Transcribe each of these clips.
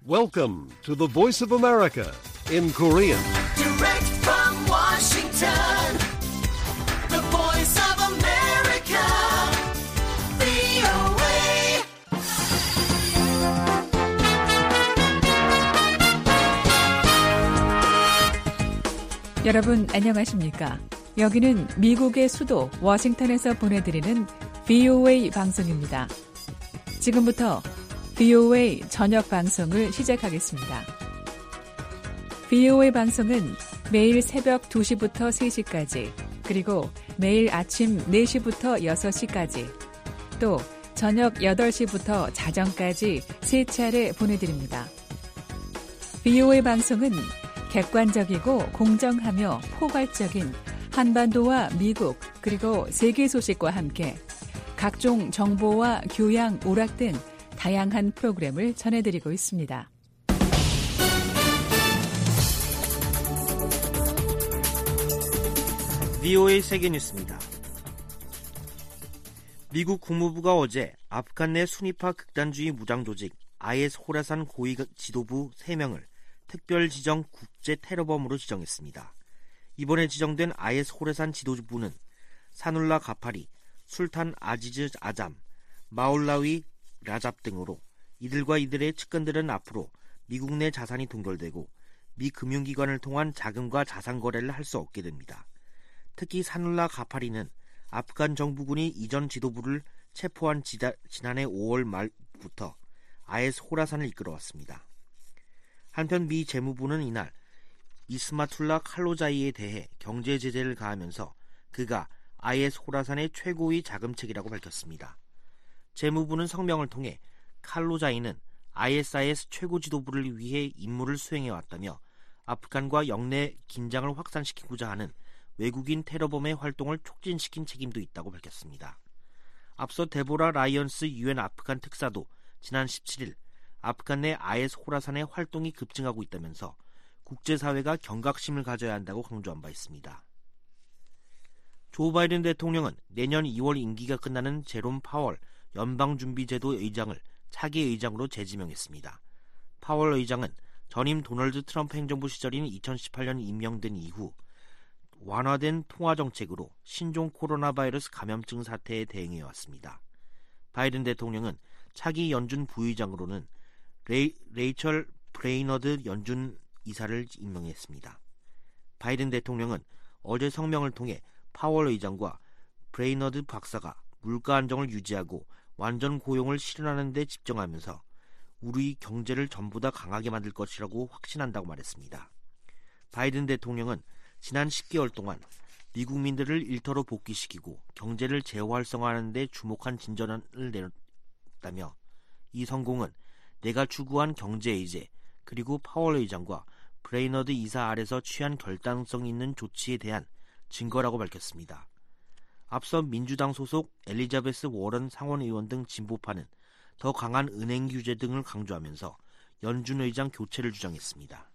Welcome to the Voice of America in Korean. Direct from Washington, the Voice of America, VOA. 여러분 안녕하십니까? 여기는 미국의 수도 워싱턴에서 보내드리는 VOA 방송입니다. 지금부터 VOA 저녁 방송을 시작하겠습니다. VOA 방송은 매일 새벽 2시부터 3시까지, 그리고 매일 아침 4시부터 6시까지, 또 저녁 8시부터 자정까지 3차례 보내드립니다. VOA 방송은 객관적이고 공정하며 포괄적인 한반도와 미국 그리고 세계 소식과 함께 각종 정보와 교양, 오락 등 다양한 프로그램을 전해드리고 있습니다. VOA 세계뉴스입니다. 미국 국무부가 어제 아프간 내 순위파 극단주의 무장조직 IS 호라산 고위 지도부 3명을 특별 지정 국제 테러범으로 지정했습니다. 이번에 지정된 IS 호라산 지도부는 사눌라 가파리, 술탄 아지즈 아잠, 마올라위 라잡 등으로 이들과 이들의 측근들은 앞으로 미국 내 자산이 동결되고 미 금융기관을 통한 자금과 자산 거래를 할 수 없게 됩니다. 특히 사눌라 가파리는 아프간 정부군이 이전 지도부를 체포한 지난해 5월 말부터 IS 호라산을 이끌어왔습니다. 한편 미 재무부는 이날 이스마툴라 칼로자이에 대해 경제 제재를 가하면서 그가 IS 호라산의 최고위 자금책이라고 밝혔습니다. 재무부는 성명을 통해 칼로자이는 ISIS 최고 지도부를 위해 임무를 수행해왔다며 아프간과 영내 긴장을 확산시키고자 하는 외국인 테러범의 활동을 촉진시킨 책임도 있다고 밝혔습니다. 앞서 데보라 라이언스 UN 아프간 특사도 지난 17일 아프간 내 IS 호라산의 활동이 급증하고 있다면서 국제사회가 경각심을 가져야 한다고 강조한 바 있습니다. 조 바이든 대통령은 내년 2월 임기가 끝나는 제롬 파월 연방준비제도 의장을 차기 의장으로 재지명했습니다. 파월 의장은 전임 도널드 트럼프 행정부 시절인 2018년 임명된 이후 완화된 통화정책으로 신종 코로나 바이러스 감염증 사태에 대응해왔습니다. 바이든 대통령은 차기 연준 부의장으로는 레이첼 브레이너드 연준 이사를 임명했습니다. 바이든 대통령은 어제 성명을 통해 파월 의장과 브레이너드 박사가 물가 안정을 유지하고 완전 고용을 실현하는 데 집중하면서 우리 경제를 전부 다 강하게 만들 것이라고 확신한다고 말했습니다. 바이든 대통령은 지난 10개월 동안 미국민들을 일터로 복귀시키고 경제를 재활성화하는 데 주목한 진전을 내렸다며 이 성공은 내가 추구한 경제 의제 그리고 파월 의장과 브레이너드 이사 아래서 취한 결단성 있는 조치에 대한 증거라고 밝혔습니다. 앞서 민주당 소속 엘리자베스 워런 상원의원 등 진보파는 더 강한 은행 규제 등을 강조하면서 연준 의장 교체를 주장했습니다.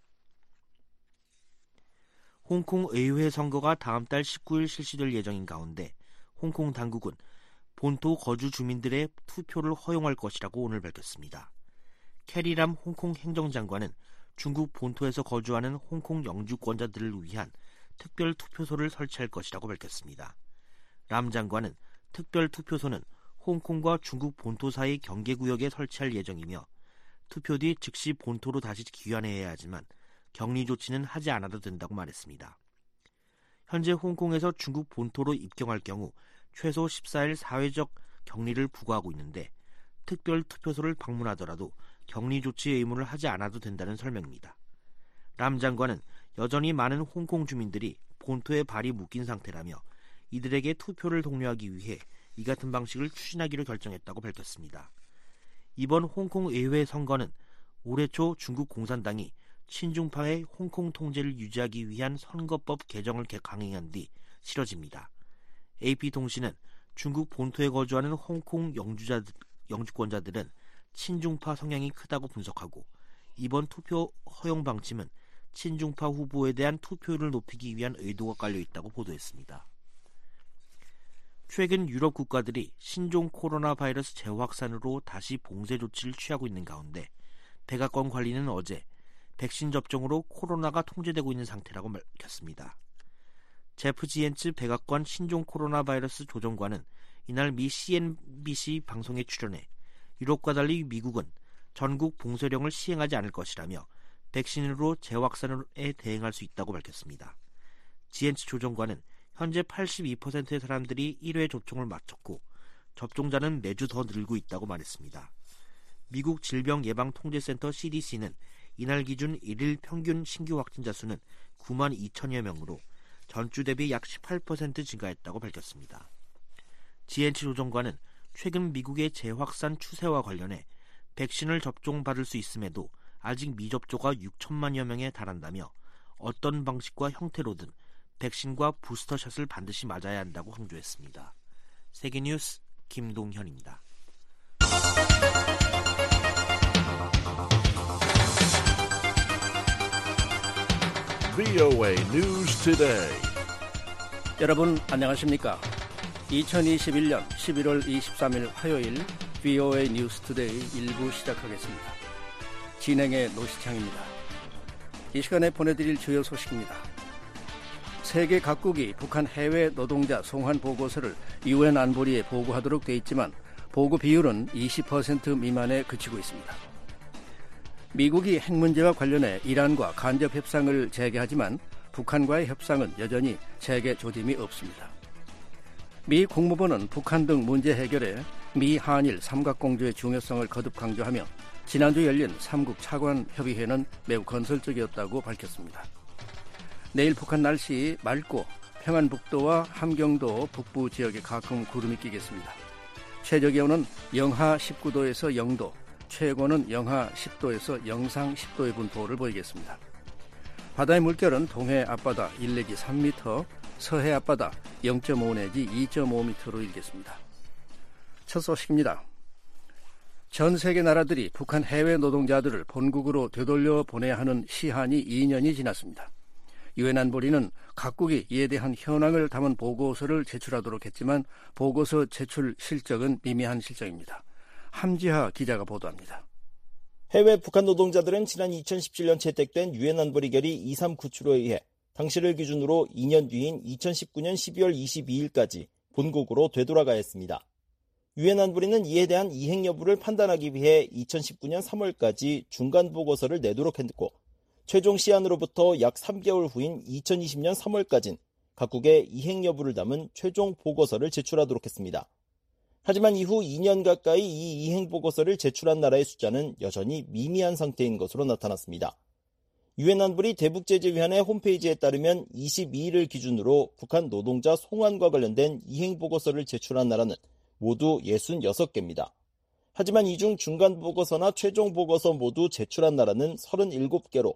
홍콩 의회 선거가 다음 달 19일 실시될 예정인 가운데 홍콩 당국은 본토 거주 주민들의 투표를 허용할 것이라고 오늘 밝혔습니다. 캐리람 홍콩 행정장관은 중국 본토에서 거주하는 홍콩 영주권자들을 위한 특별 투표소를 설치할 것이라고 밝혔습니다. 람 장관은 특별 투표소는 홍콩과 중국 본토 사이 경계구역에 설치할 예정이며 투표 뒤 즉시 본토로 다시 귀환해야 하지만 격리 조치는 하지 않아도 된다고 말했습니다. 현재 홍콩에서 중국 본토로 입경할 경우 최소 14일 사회적 격리를 부과하고 있는데 특별 투표소를 방문하더라도 격리 조치 의무를 하지 않아도 된다는 설명입니다. 람 장관은 여전히 많은 홍콩 주민들이 본토에 발이 묶인 상태라며 이들에게 투표를 독려하기 위해 이 같은 방식을 추진하기로 결정했다고 밝혔습니다. 이번 홍콩 의회 선거는 올해 초 중국 공산당이 친중파의 홍콩 통제를 유지하기 위한 선거법 개정을 강행한 뒤 치러집니다. AP통신은 중국 본토에 거주하는 홍콩 영주권자들은 친중파 성향이 크다고 분석하고 이번 투표 허용 방침은 친중파 후보에 대한 투표율을 높이기 위한 의도가 깔려있다고 보도했습니다. 최근 유럽 국가들이 신종 코로나 바이러스 재확산으로 다시 봉쇄 조치를 취하고 있는 가운데 백악관 관리는 어제 백신 접종으로 코로나가 통제되고 있는 상태라고 밝혔습니다. 제프 지엔츠 백악관 신종 코로나 바이러스 조정관은 이날 미 CNBC 방송에 출연해 유럽과 달리 미국은 전국 봉쇄령을 시행하지 않을 것이라며 백신으로 재확산에 대응할 수 있다고 밝혔습니다. 지엔츠 조정관은 현재 82%의 사람들이 1회 접종을 마쳤고 접종자는 매주 더 늘고 있다고 말했습니다. 미국 질병예방통제센터 CDC는 이날 기준 1일 평균 신규 확진자 수는 9만 2천여 명으로 전주 대비 약 18% 증가했다고 밝혔습니다. 지엔츠 조정관은 최근 미국의 재확산 추세와 관련해 백신을 접종받을 수 있음에도 아직 미접종가 6천만여 명에 달한다며 어떤 방식과 형태로든 백신과 부스터샷을 반드시 맞아야 한다고 강조했습니다. 세계뉴스 김동현입니다. VOA News Today. 여러분 안녕하십니까? 2021년 11월 23일 화요일 VOA 뉴스 투데이 1부 시작하겠습니다. 진행의 노시창입니다. 이 시간에 보내드릴 주요 소식입니다. 세계 각국이 북한 해외 노동자 송환 보고서를 UN 안보리에 보고하도록 돼 있지만 보고 비율은 20% 미만에 그치고 있습니다. 미국이 핵 문제와 관련해 이란과 간접 협상을 재개하지만 북한과의 협상은 여전히 재개 조짐이 없습니다. 미 국무부는 북한 등 문제 해결에 미 한일 삼각공조의 중요성을 거듭 강조하며 지난주 열린 3국 차관협의회는 매우 건설적이었다고 밝혔습니다. 내일 북한 날씨 맑고 평안북도와 함경도 북부 지역에 가끔 구름이 끼겠습니다. 최저기온은 영하 19도에서 0도, 최고는 영하 10도에서 영상 10도의 분포를 보이겠습니다. 바다의 물결은 동해 앞바다 1 내지 3m, 서해 앞바다 0.5 내지 2.5m로 일겠습니다. 첫 소식입니다. 전 세계 나라들이 북한 해외 노동자들을 본국으로 되돌려 보내야 하는 시한이 2년이 지났습니다. 유엔 안보리는 각국이 이에 대한 현황을 담은 보고서를 제출하도록 했지만 보고서 제출 실적은 미미한 실정입니다. 함지하 기자가 보도합니다. 해외 북한 노동자들은 지난 2017년 채택된 유엔 안보리 결의 239추로에 의해 당시를 기준으로 2년 뒤인 2019년 12월 22일까지 본국으로 되돌아가야 했습니다. 유엔 안보리는 이에 대한 이행 여부를 판단하기 위해 2019년 3월까지 중간 보고서를 내도록 했고 최종 시한으로부터 약 3개월 후인 2020년 3월까지는 각국의 이행 여부를 담은 최종 보고서를 제출하도록 했습니다. 하지만 이후 2년 가까이 이 이행 보고서를 제출한 나라의 숫자는 여전히 미미한 상태인 것으로 나타났습니다. 유엔 안보리 대북제재위원회 홈페이지에 따르면 22일을 기준으로 북한 노동자 송환과 관련된 이행 보고서를 제출한 나라는 모두 66개입니다. 하지만 이 중 중간 보고서나 최종 보고서 모두 제출한 나라는 37개로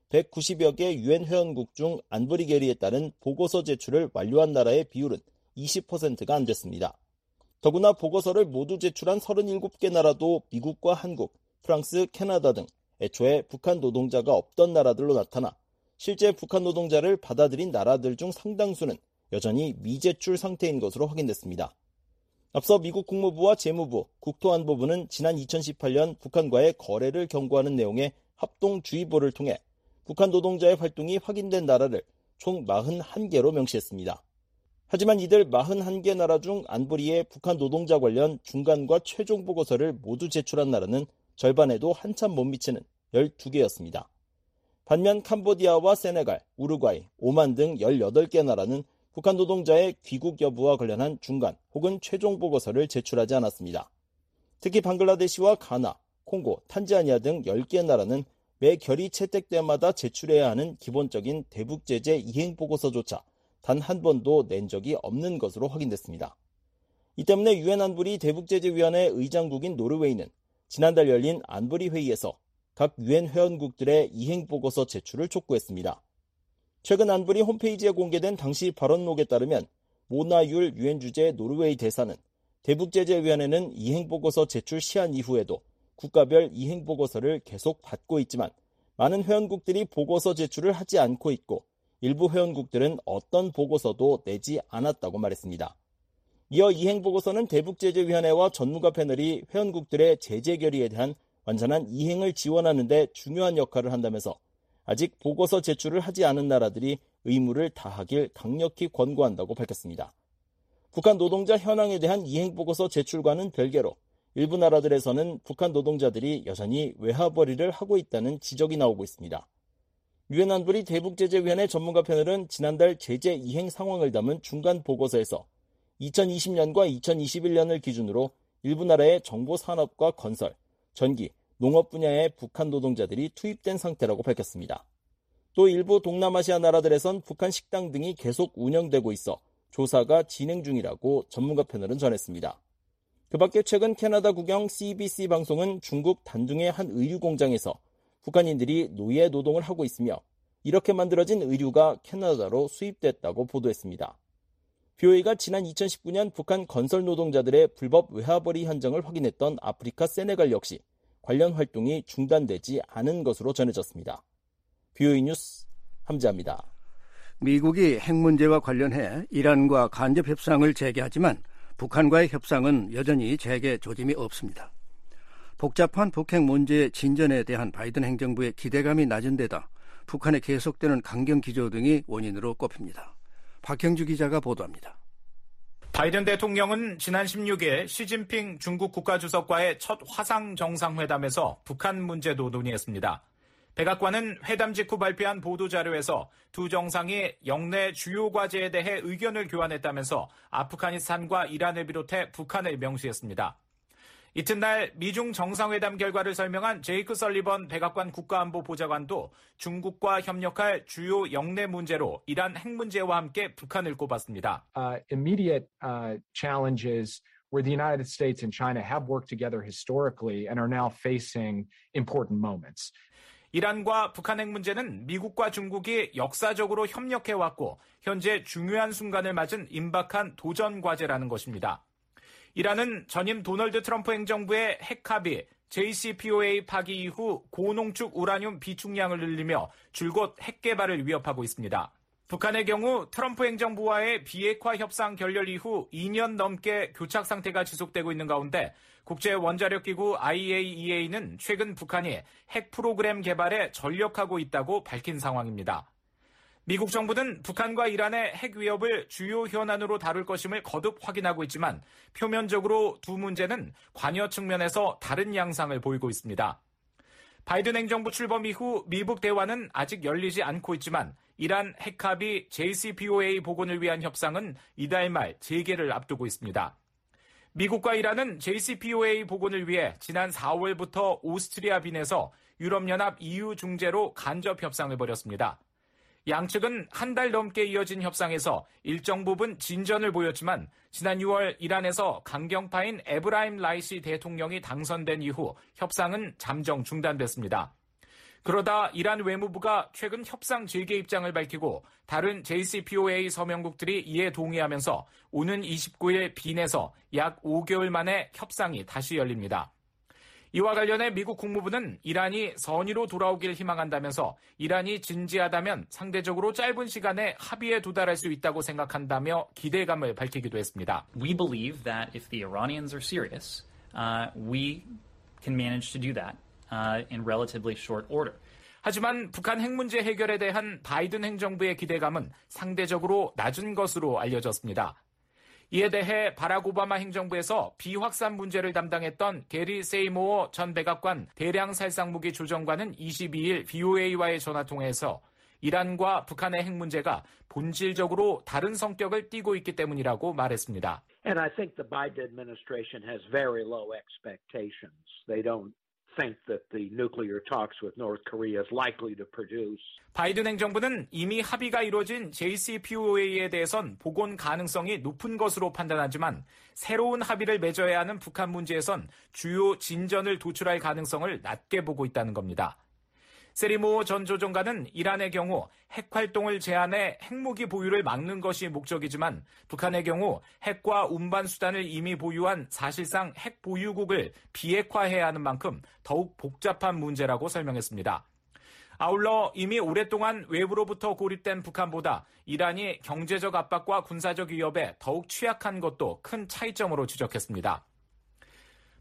190여 개 유엔 회원국 중 안보리 결의에 따른 보고서 제출을 완료한 나라의 비율은 20%가 안 됐습니다. 더구나 보고서를 모두 제출한 37개 나라도 미국과 한국, 프랑스, 캐나다 등 애초에 북한 노동자가 없던 나라들로 나타나 실제 북한 노동자를 받아들인 나라들 중 상당수는 여전히 미제출 상태인 것으로 확인됐습니다. 앞서 미국 국무부와 재무부, 국토안보부는 지난 2018년 북한과의 거래를 경고하는 내용의 합동주의보를 통해 북한 노동자의 활동이 확인된 나라를 총 41개로 명시했습니다. 하지만 이들 41개 나라 중 안보리에 북한 노동자 관련 중간과 최종 보고서를 모두 제출한 나라는 절반에도 한참 못 미치는 12개였습니다. 반면 캄보디아와 세네갈, 우루과이, 오만 등 18개 나라는 북한 노동자의 귀국 여부와 관련한 중간 혹은 최종 보고서를 제출하지 않았습니다. 특히 방글라데시와 가나, 콩고, 탄자니아 등 10개 나라는 매 결의 채택 때마다 제출해야 하는 기본적인 대북제재 이행 보고서조차 단 한 번도 낸 적이 없는 것으로 확인됐습니다. 이 때문에 유엔 안보리 대북제재위원회 의장국인 노르웨이는 지난달 열린 안보리 회의에서 각 유엔 회원국들의 이행 보고서 제출을 촉구했습니다. 최근 안보리 홈페이지에 공개된 당시 발언록에 따르면 모나율 유엔 주재 노르웨이 대사는 대북제재위원회는 이행 보고서 제출 시한 이후에도 국가별 이행 보고서를 계속 받고 있지만 많은 회원국들이 보고서 제출을 하지 않고 있고 일부 회원국들은 어떤 보고서도 내지 않았다고 말했습니다. 이어 이행 보고서는 대북제재위원회와 전문가 패널이 회원국들의 제재 결의에 대한 완전한 이행을 지원하는 데 중요한 역할을 한다면서 아직 보고서 제출을 하지 않은 나라들이 의무를 다하길 강력히 권고한다고 밝혔습니다. 북한 노동자 현황에 대한 이행보고서 제출과는 별개로 일부 나라들에서는 북한 노동자들이 여전히 외화벌이를 하고 있다는 지적이 나오고 있습니다. 유엔 안보리 대북제재위원회 전문가 패널은 지난달 제재 이행 상황을 담은 중간 보고서에서 2020년과 2021년을 기준으로 일부 나라의 정보산업과 건설, 전기, 농업 분야에 북한 노동자들이 투입된 상태라고 밝혔습니다. 또 일부 동남아시아 나라들에선 북한 식당 등이 계속 운영되고 있어 조사가 진행 중이라고 전문가 패널은 전했습니다. 그 밖에 최근 캐나다 국영 CBC 방송은 중국 단둥의 한 의류 공장에서 북한인들이 노예 노동을 하고 있으며 이렇게 만들어진 의류가 캐나다로 수입됐다고 보도했습니다. BOA가 지난 2019년 북한 건설 노동자들의 불법 외화벌이 현장을 확인했던 아프리카 세네갈 역시 관련 활동이 중단되지 않은 것으로 전해졌습니다. BOA 뉴스 함지아입니다. 미국이 핵 문제와 관련해 이란과 간접 협상을 재개하지만 북한과의 협상은 여전히 재개 조짐이 없습니다. 복잡한 북핵 문제의 진전에 대한 바이든 행정부의 기대감이 낮은 데다 북한의 계속되는 강경 기조 등이 원인으로 꼽힙니다. 박형주 기자가 보도합니다. 바이든 대통령은 지난 16일 시진핑 중국 국가주석과의 첫 화상 정상회담에서 북한 문제도 논의했습니다. 백악관은 회담 직후 발표한 보도자료에서 두 정상이 영내 주요 과제에 대해 의견을 교환했다면서 아프가니스탄과 이란을 비롯해 북한을 명시했습니다. 이튿날 미중 정상회담 결과를 설명한 제이크 설리번 백악관 국가안보보좌관도 중국과 협력할 주요 영내 문제로 이란 핵 문제와 함께 북한을 꼽았습니다. Immediate challenges where the United States and China have worked together historically and are now facing important moments. 이란과 북한 핵 문제는 미국과 중국이 역사적으로 협력해왔고 현재 중요한 순간을 맞은 임박한 도전 과제라는 것입니다. 이란은 전임 도널드 트럼프 행정부의 핵 합의 JCPOA 파기 이후 고농축 우라늄 비축량을 늘리며 줄곧 핵 개발을 위협하고 있습니다. 북한의 경우 트럼프 행정부와의 비핵화 협상 결렬 이후 2년 넘게 교착 상태가 지속되고 있는 가운데 국제원자력기구 IAEA는 최근 북한이 핵 프로그램 개발에 전력하고 있다고 밝힌 상황입니다. 미국 정부는 북한과 이란의 핵 위협을 주요 현안으로 다룰 것임을 거듭 확인하고 있지만 표면적으로 두 문제는 관여 측면에서 다른 양상을 보이고 있습니다. 바이든 행정부 출범 이후 미북 대화는 아직 열리지 않고 있지만 이란 핵합의 JCPOA 복원을 위한 협상은 이달 말 재개를 앞두고 있습니다. 미국과 이란은 JCPOA 복원을 위해 지난 4월부터 오스트리아 빈에서 유럽연합 EU 중재로 간접 협상을 벌였습니다. 양측은 한 달 넘게 이어진 협상에서 일정 부분 진전을 보였지만 지난 6월 이란에서 강경파인 에브라임 라이시 대통령이 당선된 이후 협상은 잠정 중단됐습니다. 그러다 이란 외무부가 최근 협상 재개 입장을 밝히고 다른 JCPOA 서명국들이 이에 동의하면서 오는 29일 빈에서 약 5개월 만에 협상이 다시 열립니다. 이와 관련해 미국 국무부는 이란이 선의로 돌아오길 희망한다면서 이란이 진지하다면 상대적으로 짧은 시간에 합의에 도달할 수 있다고 생각한다며 기대감을 밝히기도 했습니다. We believe that if the Iranians are serious, we can manage to do that in relatively short order. 하지만 북한 핵 문제 해결에 대한 바이든 행정부의 기대감은 상대적으로 낮은 것으로 알려졌습니다. 이에 대해 바락 오바마 행정부에서 비확산 문제를 담당했던 게리 세이모어 전 백악관 대량살상무기 조정관은 22일 BOA와의 전화통화에서 이란과 북한의 핵 문제가 본질적으로 다른 성격을 띠고 있기 때문이라고 말했습니다. And I think the Biden administration has very low expectations. They don't think that the nuclear talks with North Korea is likely to produce. 바이든 행정부는 이미 합의가 이루어진 JCPOA에 대해선 복원 가능성이 높은 것으로 판단하지만 새로운 합의를 맺어야 하는 북한 문제에선 주요 진전을 도출할 가능성을 낮게 보고 있다는 겁니다. 세리모어 전 조정관은 이란의 경우 핵 활동을 제한해 핵무기 보유를 막는 것이 목적이지만 북한의 경우 핵과 운반 수단을 이미 보유한 사실상 핵 보유국을 비핵화해야 하는 만큼 더욱 복잡한 문제라고 설명했습니다. 아울러 이미 오랫동안 외부로부터 고립된 북한보다 이란이 경제적 압박과 군사적 위협에 더욱 취약한 것도 큰 차이점으로 지적했습니다.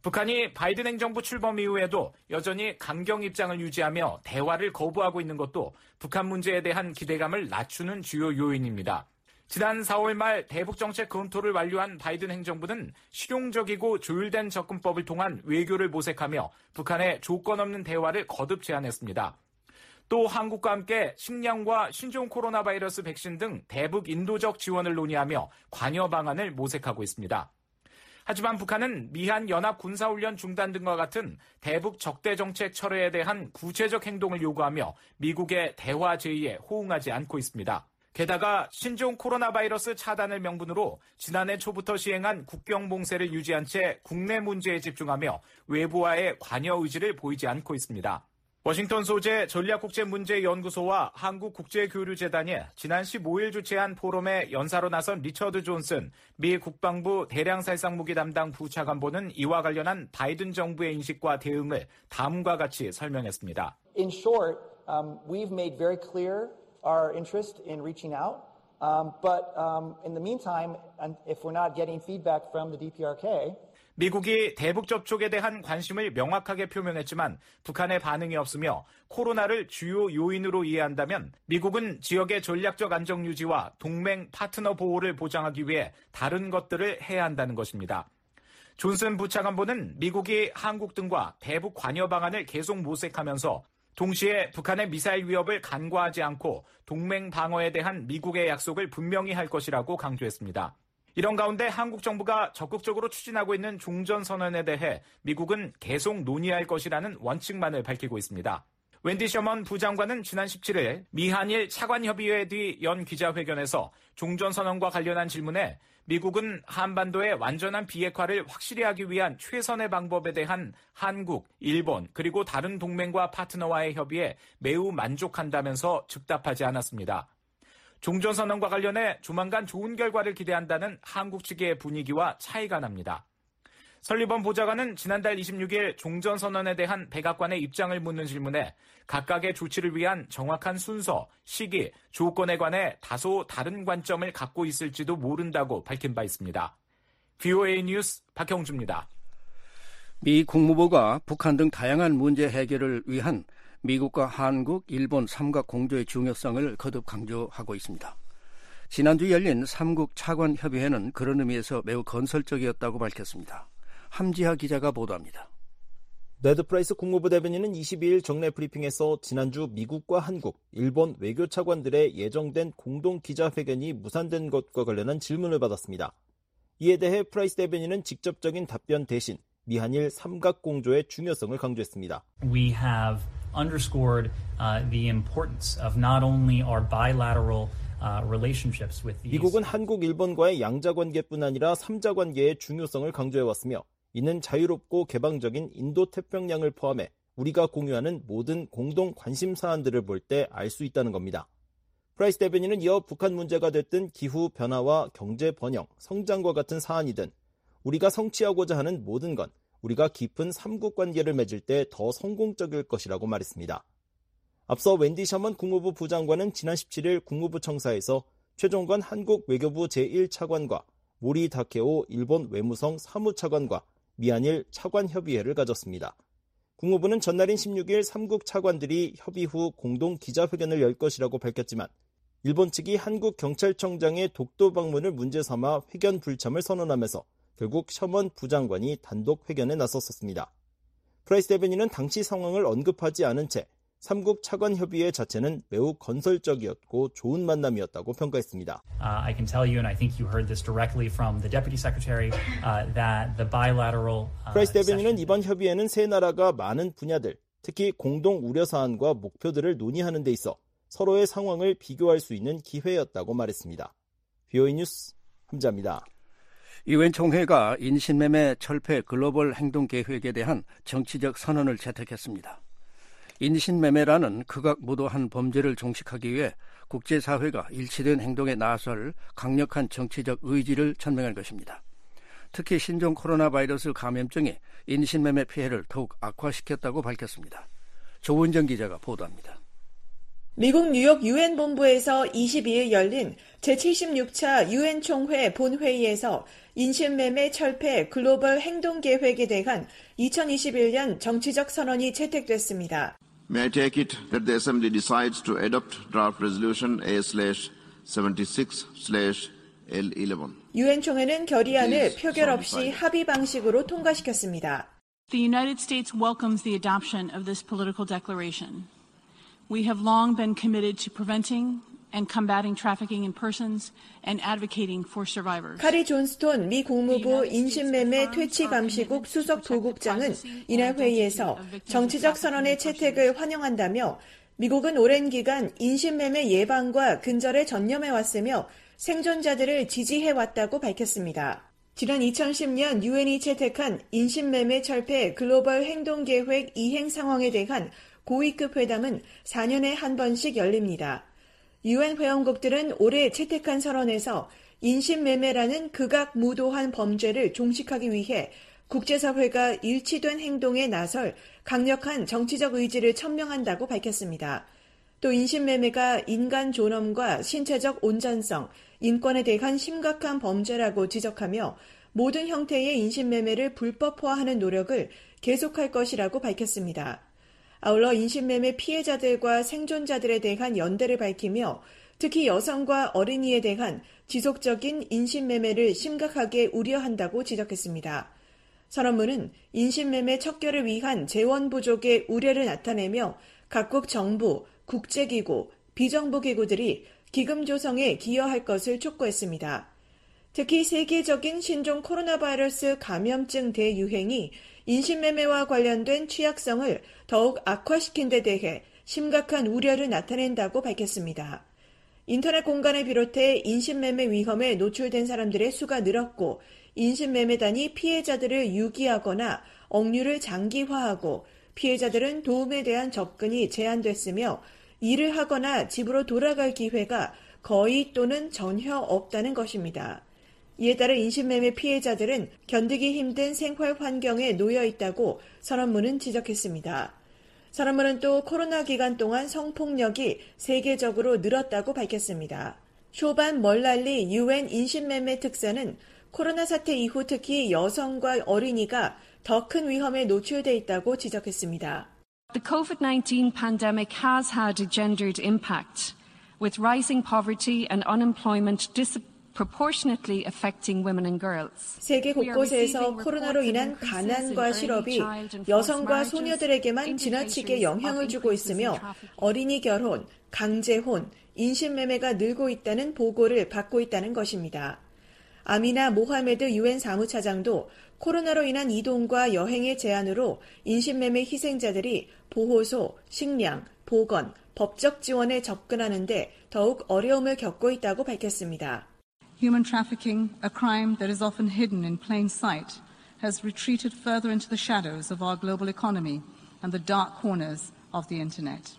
북한이 바이든 행정부 출범 이후에도 여전히 강경 입장을 유지하며 대화를 거부하고 있는 것도 북한 문제에 대한 기대감을 낮추는 주요 요인입니다. 지난 4월 말 대북 정책 검토를 완료한 바이든 행정부는 실용적이고 조율된 접근법을 통한 외교를 모색하며 북한의 조건 없는 대화를 거듭 제안했습니다. 또 한국과 함께 식량과 신종 코로나 바이러스 백신 등 대북 인도적 지원을 논의하며 관여 방안을 모색하고 있습니다. 하지만 북한은 미한 연합 군사훈련 중단 등과 같은 대북 적대 정책 철회에 대한 구체적 행동을 요구하며 미국의 대화 제의에 호응하지 않고 있습니다. 게다가 신종 코로나 바이러스 차단을 명분으로 지난해 초부터 시행한 국경 봉쇄를 유지한 채 국내 문제에 집중하며 외부와의 관여 의지를 보이지 않고 있습니다. 워싱턴 소재 전략국제문제연구소와 한국국제교류재단이 지난 15일 주최한 포럼에 연사로 나선 리처드 존슨 미 국방부 대량살상무기 담당 부차관보는 이와 관련한 바이든 정부의 인식과 대응을 다음과 같이 설명했습니다. In short, we've made very clear our interest in reaching out, but in the meantime, if we're not getting feedback from the DPRK, 미국이 대북 접촉에 대한 관심을 명확하게 표명했지만 북한의 반응이 없으며 코로나를 주요 요인으로 이해한다면 미국은 지역의 전략적 안정 유지와 동맹 파트너 보호를 보장하기 위해 다른 것들을 해야 한다는 것입니다. 존슨 부차관보는 미국이 한국 등과 대북 관여 방안을 계속 모색하면서 동시에 북한의 미사일 위협을 간과하지 않고 동맹 방어에 대한 미국의 약속을 분명히 할 것이라고 강조했습니다. 이런 가운데 한국 정부가 적극적으로 추진하고 있는 종전선언에 대해 미국은 계속 논의할 것이라는 원칙만을 밝히고 있습니다. 웬디 셔먼 부장관은 지난 17일 미한일 차관협의회 뒤 연 기자회견에서 종전선언과 관련한 질문에 미국은 한반도의 완전한 비핵화를 확실히 하기 위한 최선의 방법에 대한 한국, 일본 그리고 다른 동맹과 파트너와의 협의에 매우 만족한다면서 즉답하지 않았습니다. 종전선언과 관련해 조만간 좋은 결과를 기대한다는 한국 측의 분위기와 차이가 납니다. 설리번 보좌관은 지난달 26일 종전선언에 대한 백악관의 입장을 묻는 질문에 각각의 조치를 위한 정확한 순서, 시기, 조건에 관해 다소 다른 관점을 갖고 있을지도 모른다고 밝힌 바 있습니다. VOA 뉴스 박형주입니다. 미 국무부가 북한 등 다양한 문제 해결을 위한 미국과 한국, 일본 삼각 공조의 중요성을 거듭 강조하고 있습니다. 지난주 열린 삼국 차관협의회는 그런 의미에서 매우 건설적이었다고 밝혔습니다. 함지하 기자가 보도합니다. 네드 프라이스 국무부 대변인은 22일 정례 브리핑에서 지난주 미국과 한국, 일본 외교차관들의 예정된 공동 기자회견이 무산된 것과 관련한 질문을 받았습니다. 이에 대해 프라이스 대변인은 직접적인 답변 대신 미한일 삼각공조의 중요성을 강조했습니다. We have underscored the importance of not only our bilateral relationships with these. 미국은 한국, 일본과의 양자관계뿐 아니라 3자관계의 중요성을 강조해왔으며 이는 자유롭고 개방적인 인도태평양을 포함해 우리가 공유하는 모든 공동 관심 사안들을 볼 때 알 수 있다는 겁니다. 프라이스 대변인은 이어 북한 문제가 됐든 기후 변화와 경제 번영, 성장과 같은 사안이든 우리가 성취하고자 하는 모든 건 우리가 깊은 삼국 관계를 맺을 때 더 성공적일 것이라고 말했습니다. 앞서 웬디 셔먼 국무부 부장관은 지난 17일 국무부 청사에서 최종건 한국 외교부 제1차관과 모리 다케오 일본 외무성 사무차관과 미한일 차관협의회를 가졌습니다. 국무부는 전날인 16일 삼국 차관들이 협의 후 공동 기자회견을 열 것이라고 밝혔지만 일본 측이 한국 경찰청장의 독도 방문을 문제 삼아 회견 불참을 선언하면서 결국 셔먼 부장관이 단독 회견에 나섰습니다. 프라이스 대변인은 당시 상황을 언급하지 않은 채 삼국 차관협의회 자체는 매우 건설적이었고 좋은 만남이었다고 평가했습니다. I can tell you, and I think you heard this directly from the Deputy Secretary, that the bilateral. 프라이스 대변인은 이번 협의회는 세 나라가 많은 분야들, 특히 공동 우려 사안과 목표들을 논의하는 데 있어 서로의 상황을 비교할 수 있는 기회였다고 말했습니다. VOA 뉴스 함지아입니다. 유엔 총회가 인신매매 철폐 글로벌 행동 계획에 대한 정치적 선언을 채택했습니다. 인신매매라는 극악무도한 범죄를 종식하기 위해 국제사회가 일치된 행동에 나설 강력한 정치적 의지를 천명한 것입니다. 특히 신종 코로나 바이러스 감염증이 인신매매 피해를 더욱 악화시켰다고 밝혔습니다. 조은정 기자가 보도합니다. 미국 뉴욕 유엔 본부에서 22일 열린 제76차 유엔 총회 본회의에서 인신매매 철폐 글로벌 행동계획에 대한 2021년 정치적 선언이 채택됐습니다. May I take it that the Assembly decides to adopt draft resolution A/76/L11. 유엔 총회는 결의안을 표결 없이 합의 방식으로 통과시켰습니다. The United States welcomes the adoption of this political declaration. We have long been committed to preventing and combating trafficking in persons and advocating for survivors. 카리 존스톤 미 국무부 인신매매 퇴치감시국 수석 부국장은 이날 회의에서 정치적 선언의 채택을 환영한다며 미국은 오랜 기간 인신매매 예방과 근절에 전념해왔으며 생존자들을 지지해왔다고 밝혔습니다. 지난 2010년 유엔이 채택한 인신매매 철폐 글로벌 행동계획 이행 상황에 대한 고위급 회담은 4년에 한 번씩 열립니다. 유엔 회원국들은 올해 채택한 선언에서 인신매매라는 극악무도한 범죄를 종식하기 위해 국제사회가 일치된 행동에 나설 강력한 정치적 의지를 천명한다고 밝혔습니다. 또 인신매매가 인간 존엄과 신체적 온전성, 인권에 대한 심각한 범죄라고 지적하며 모든 형태의 인신매매를 불법화하는 노력을 계속할 것이라고 밝혔습니다. 아울러 인신매매 피해자들과 생존자들에 대한 연대를 밝히며 특히 여성과 어린이에 대한 지속적인 인신매매를 심각하게 우려한다고 지적했습니다. 선언문은 인신매매 척결을 위한 재원 부족의 우려를 나타내며 각국 정부, 국제기구, 비정부기구들이 기금 조성에 기여할 것을 촉구했습니다. 특히 세계적인 신종 코로나 바이러스 감염증 대유행이 인신매매와 관련된 취약성을 더욱 악화시킨 데 대해 심각한 우려를 나타낸다고 밝혔습니다. 인터넷 공간을 비롯해 인신매매 위험에 노출된 사람들의 수가 늘었고 인신매매단이 피해자들을 유기하거나 억류를 장기화하고 피해자들은 도움에 대한 접근이 제한됐으며 일을 하거나 집으로 돌아갈 기회가 거의 또는 전혀 없다는 것입니다. 이에 따라 인신매매 피해자들은 견디기 힘든 생활 환경에 놓여 있다고 선언문은 지적했습니다. 선언문은 또 코로나 기간 동안 성폭력이 세계적으로 늘었다고 밝혔습니다. 쇼반 멀랄리 유엔 인신매매 특사는 코로나 사태 이후 특히 여성과 어린이가 더 큰 위험에 노출돼 있다고 지적했습니다. The COVID-19 pandemic has had a gendered impact, with rising poverty and unemployment disproportionately affecting women and girls. 세계 곳곳에서 코로나로 인한 가난과 실업이 여성과 소녀들에게만 지나치게 영향을 주고 있으며 어린이 결혼, 강제혼, 인신매매가 늘고 있다는 보고를 받고 있다는 것입니다. 아미나 모하메드 유엔 사무차장도 코로나로 인한 이동과 여행의 제한으로 인신매매 희생자들이 보호소, 식량, 보건, 법적 지원에 접근하는데 더욱 어려움을 겪고 있다고 밝혔습니다. Human trafficking, a crime that is often hidden in plain sight, has retreated further into the shadows of our global economy and the dark corners of the internet.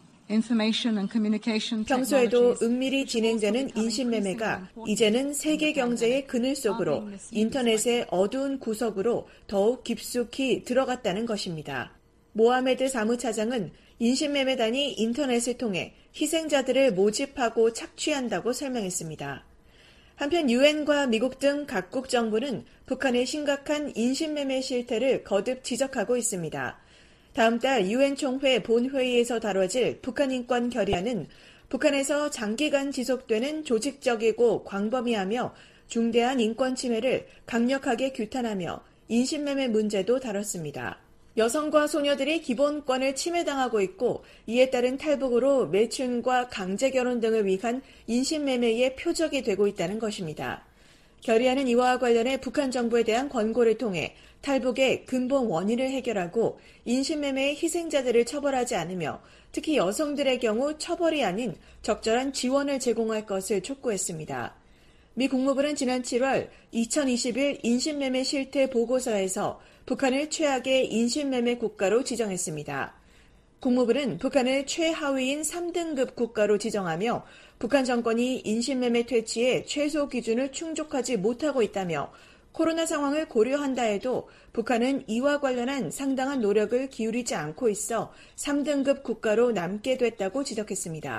평소에도 은밀히 진행되는 인신매매가 이제는 세계 경제의 그늘 속으로 인터넷의 어두운 구석으로 더욱 깊숙이 들어갔다는 것입니다. 모하메드 사무차장은 인신매매단이 인터넷을 통해 희생자들을 모집하고 착취한다고 설명했습니다. 한편 유엔과 미국 등 각국 정부는 북한의 심각한 인신매매 실태를 거듭 지적하고 있습니다. 다음 달 유엔 총회 본회의에서 다뤄질 북한 인권 결의안은 북한에서 장기간 지속되는 조직적이고 광범위하며 중대한 인권 침해를 강력하게 규탄하며 인신매매 문제도 다뤘습니다. 여성과 소녀들이 기본권을 침해당하고 있고 이에 따른 탈북으로 매춘과 강제결혼 등을 위한 인신매매의 표적이 되고 있다는 것입니다. 결의안은 이와 관련해 북한 정부에 대한 권고를 통해 탈북의 근본 원인을 해결하고 인신매매의 희생자들을 처벌하지 않으며 특히 여성들의 경우 처벌이 아닌 적절한 지원을 제공할 것을 촉구했습니다. 미 국무부는 지난 7월 2021 인신매매 실태 보고서에서 북한을 최악의 인신매매 국가로 지정했습니다. 국무부는 북한을 최하위인 3등급 국가로 지정하며 북한 정권이 인신매매 퇴치의 최소 기준을 충족하지 못하고 있다며 코로나 상황을 고려한다 해도 북한은 이와 관련한 상당한 노력을 기울이지 않고 있어 3등급 국가로 남게 됐다고 지적했습니다.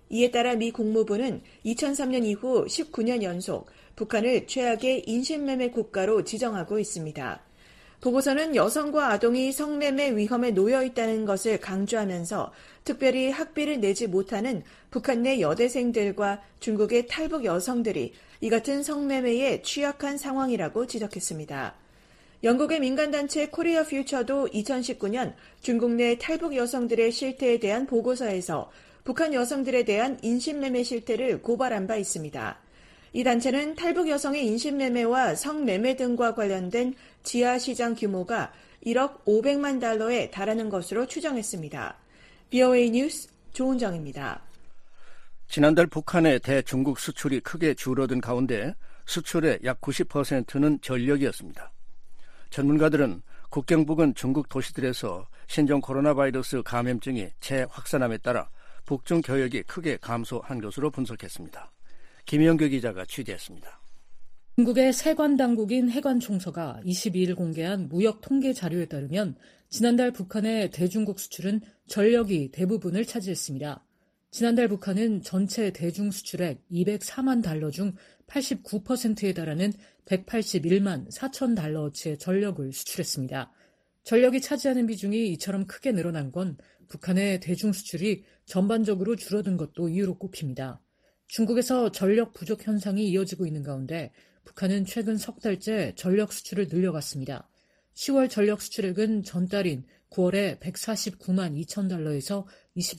이에 따라 미 국무부는 2003년 이후 19년 연속 북한을 최악의 인신매매 국가로 지정하고 있습니다. 보고서는 여성과 아동이 성매매 위험에 놓여 있다는 것을 강조하면서 특별히 학비를 내지 못하는 북한 내 여대생들과 중국의 탈북 여성들이 이 같은 성매매에 취약한 상황이라고 지적했습니다. 영국의 민간단체 코리아 퓨처도 2019년 중국 내 탈북 여성들의 실태에 대한 보고서에서 북한 여성들에 대한 인신매매 실태를 고발한 바 있습니다. 이 단체는 탈북 여성의 인신매매와 성매매 등과 관련된 지하시장 규모가 1억 500만 달러에 달하는 것으로 추정했습니다. VOA 뉴스 조은정입니다. 지난달 북한의 대중국 수출이 크게 줄어든 가운데 수출의 약 90%는 전력이었습니다. 전문가들은 국경 부근 중국 도시들에서 신종 코로나 바이러스 감염증이 재확산함에 따라 북중 교역이 크게 감소한 것으로 분석했습니다. 김영규 기자가 취재했습니다. 중국의 세관 당국인 해관총서가 22일 공개한 무역 통계 자료에 따르면 지난달 북한의 대중국 수출은 전력이 대부분을 차지했습니다. 지난달 북한은 전체 대중 수출액 204만 달러 중 89%에 달하는 181만 4천 달러어치의 전력을 수출했습니다. 전력이 차지하는 비중이 이처럼 크게 늘어난 건 북한의 대중 수출이 전반적으로 줄어든 것도 이유로 꼽힙니다. 중국에서 전력 부족 현상이 이어지고 있는 가운데 북한은 최근 석 달째 전력 수출을 늘려갔습니다. 10월 전력 수출액은 전달인 9월에 149만 2천 달러에서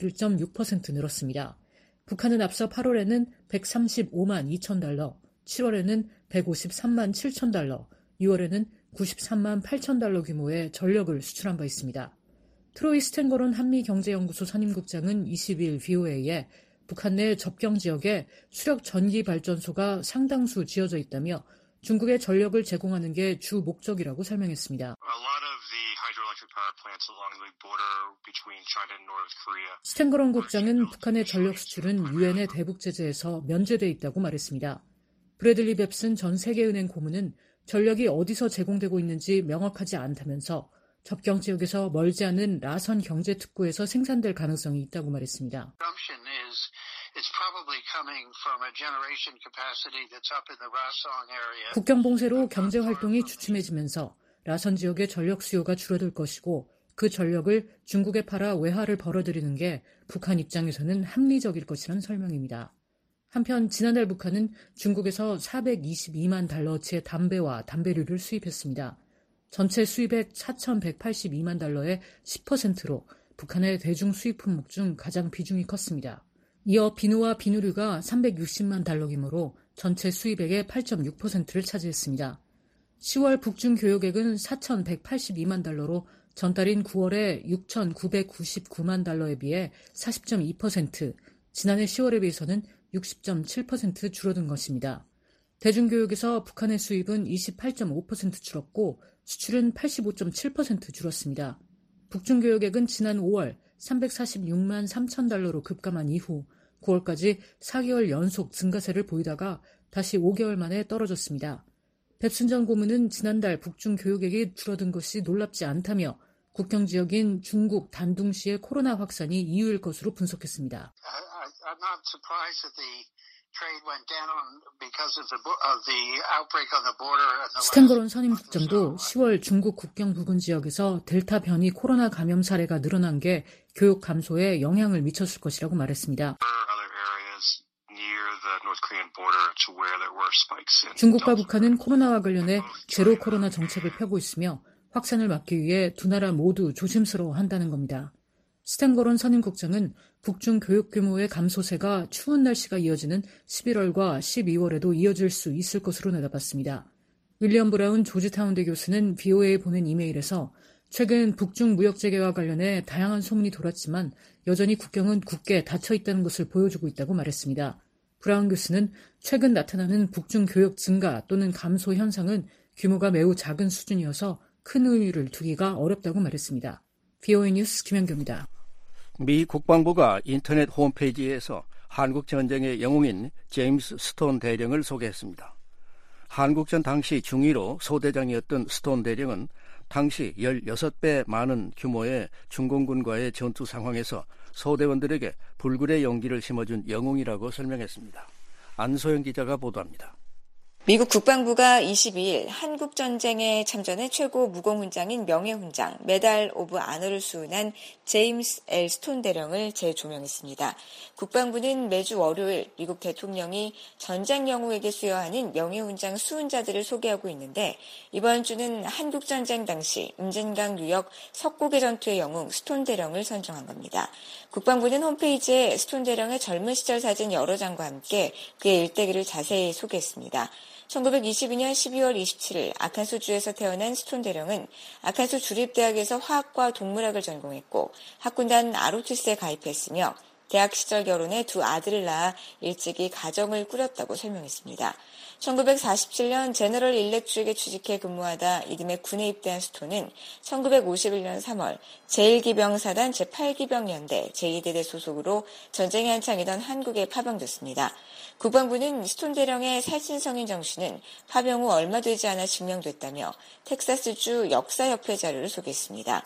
21.6% 늘었습니다. 북한은 앞서 8월에는 135만 2천 달러, 7월에는 153만 7천 달러, 6월에는 93만 8천 달러 규모의 전력을 수출한 바 있습니다. 트로이 스탠거론 한미경제연구소 선임국장은 20일 VOA에 북한 내 접경 지역에 수력 전기 발전소가 상당수 지어져 있다며 중국의 전력을 제공하는 게 주 목적이라고 설명했습니다. 스탠거론 국장은 북한의 전력 수출은 유엔의 대북 제재에서 면제돼 있다고 말했습니다. 브래들리 뱁슨 전 세계은행 고문은 전력이 어디서 제공되고 있는지 명확하지 않다면서 접경 지역에서 멀지 않은 라선 경제특구에서 생산될 가능성이 있다고 말했습니다. 국경 봉쇄로 경제 활동이 주춤해지면서 라선 지역의 전력 수요가 줄어들 것이고 그 전력을 중국에 팔아 외화를 벌어들이는 게 북한 입장에서는 합리적일 것이란 설명입니다. 한편 지난달 북한은 중국에서 422만 달러어치의 담배와 담배류를 수입했습니다. 전체 수입액 4,182만 달러의 10%로 북한의 대중 수입 품목 중 가장 비중이 컸습니다. 이어 비누와 비누류가 360만 달러 규모로 전체 수입액의 8.6%를 차지했습니다. 10월 북중 교역액은 4,182만 달러로 전달인 9월에 6,999만 달러에 비해 40.2%, 지난해 10월에 비해서는 60.7% 줄어든 것입니다. 대중교역에서 북한의 수입은 28.5% 줄었고 수출은 85.7% 줄었습니다. 북중교역액은 지난 5월 346만 3천 달러로 급감한 이후 9월까지 4개월 연속 증가세를 보이다가 다시 5개월 만에 떨어졌습니다. 뱁슨 전 고문은 지난달 북중교역액이 줄어든 것이 놀랍지 않다며 국경 지역인 중국 단둥시의 코로나 확산이 이유일 것으로 분석했습니다. I'm not surprised that the trade went down because of the outbreak on the border. 스탠거론 선임국장도 10월 중국 국경 부근 지역에서 델타 변이 코로나 감염 사례가 늘어난 게 교역 감소에 영향을 미쳤을 것이라고 말했습니다. 중국과 북한은 코로나와 관련해 제로 코로나 정책을 펴고 있으며 확산을 막기 위해 두 나라 모두 조심스러워한다는 겁니다. 스탠거론 선임국장은 북중 교역 규모의 감소세가 추운 날씨가 이어지는 11월과 12월에도 이어질 수 있을 것으로 내다봤습니다. 윌리엄 브라운 조지타운대 교수는 VOA에 보낸 이메일에서 최근 북중 무역 재개와 관련해 다양한 소문이 돌았지만 여전히 국경은 굳게 닫혀 있다는 것을 보여주고 있다고 말했습니다. 브라운 교수는 최근 나타나는 북중 교역 증가 또는 감소 현상은 규모가 매우 작은 수준이어서 큰 의미를 두기가 어렵다고 말했습니다. VOA 뉴스 김현규입니다. 미 국방부가 인터넷 홈페이지에서 한국전쟁의 영웅인 제임스 스톤 대령을 소개했습니다. 한국전 당시 중위로 소대장이었던 스톤 대령은 당시 16배 많은 규모의 중공군과의 전투 상황에서 소대원들에게 불굴의 용기를 심어준 영웅이라고 설명했습니다. 안소영 기자가 보도합니다. 미국 국방부가 22일 한국전쟁에 참전해 최고 무공훈장인 명예훈장 메달 오브 아너를 수운한 제임스 L. 스톤 대령을 재조명했습니다. 국방부는 매주 월요일 미국 대통령이 전쟁 영웅에게 수여하는 명예훈장 수훈자들을 소개하고 있는데 이번 주는 한국전쟁 당시 임진강 유역 석고개 전투의 영웅 스톤 대령을 선정한 겁니다. 국방부는 홈페이지에 스톤 대령의 젊은 시절 사진 여러 장과 함께 그의 일대기를 자세히 소개했습니다. 1922년 12월 27일 아칸소주에서 태어난 스톤 대령은 아칸소 주립대학에서 화학과 동물학을 전공했고 학군단 아로투스에 가입했으며 대학 시절 결혼해 두 아들을 낳아 일찍이 가정을 꾸렸다고 설명했습니다. 1947년 제너럴 일렉트릭에 취직해 근무하다 이듬해 군에 입대한 스톤은 1951년 3월 제1기병사단 제8기병연대 제2대대 소속으로 전쟁이 한창이던 한국에 파병됐습니다. 국방부는 스톤 대령의 살신성인 정신은 파병 후 얼마 되지 않아 증명됐다며 텍사스주 역사협회 자료를 소개했습니다.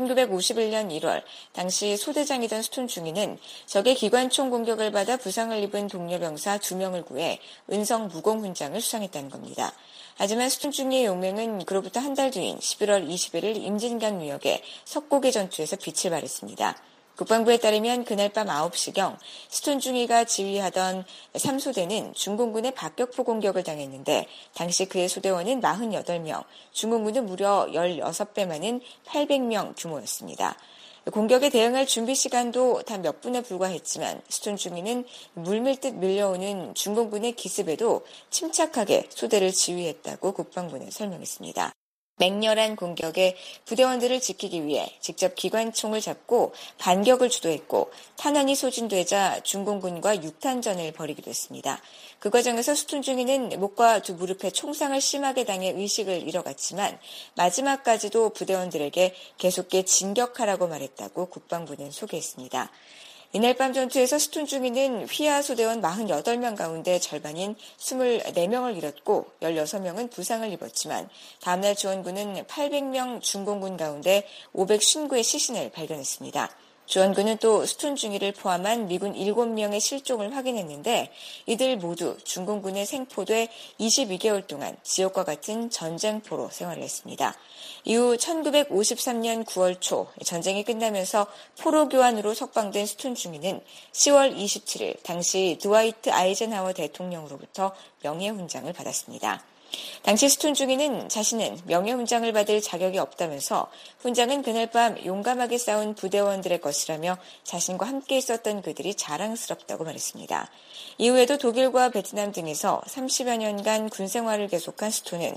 1951년 1월 당시 소대장이던 스톤 중위는 적의 기관총 공격을 받아 부상을 입은 동료 병사 2명을 구해 은성 무공훈장을 수상했다는 겁니다. 하지만 스톤 중위의 용맹은 그로부터 한 달 뒤인 11월 21일 임진강 유역의 석고개 전투에서 빛을 발했습니다. 국방부에 따르면 그날 밤 9시경 스톤 중위가 지휘하던 3소대는 중공군의 박격포 공격을 당했는데 당시 그의 소대원은 48명, 중공군은 무려 16배 많은 800명 규모였습니다. 공격에 대응할 준비 시간도 단 몇 분에 불과했지만 스톤 중위는 물밀듯 밀려오는 중공군의 기습에도 침착하게 소대를 지휘했다고 국방부는 설명했습니다. 맹렬한 공격에 부대원들을 지키기 위해 직접 기관총을 잡고 반격을 주도했고 탄환이 소진되자 중공군과 육탄전을 벌이기도 했습니다. 그 과정에서 스톤 중위는 목과 두 무릎에 총상을 심하게 당해 의식을 잃어갔지만 마지막까지도 부대원들에게 계속해 진격하라고 말했다고 국방부는 소개했습니다. 이날 밤 전투에서 스톤 중위는 휘하 소대원 48명 가운데 절반인 24명을 잃었고 16명은 부상을 입었지만 다음날 지원군은 800명 중공군 가운데 559의 시신을 발견했습니다. 지원군은 또 스톤 중위를 포함한 미군 7명의 실종을 확인했는데 이들 모두 중공군에 생포돼 22개월 동안 지옥과 같은 전쟁포로 생활을 했습니다. 이후 1953년 9월 초 전쟁이 끝나면서 포로 교환으로 석방된 스톤 중위는 10월 27일 당시 드와이트 아이젠하워 대통령으로부터 명예훈장을 받았습니다. 당시 스톤 중위는 자신은 명예훈장을 받을 자격이 없다면서 훈장은 그날 밤 용감하게 싸운 부대원들의 것이라며 자신과 함께 있었던 그들이 자랑스럽다고 말했습니다. 이후에도 독일과 베트남 등에서 30여 년간 군 생활을 계속한 스톤은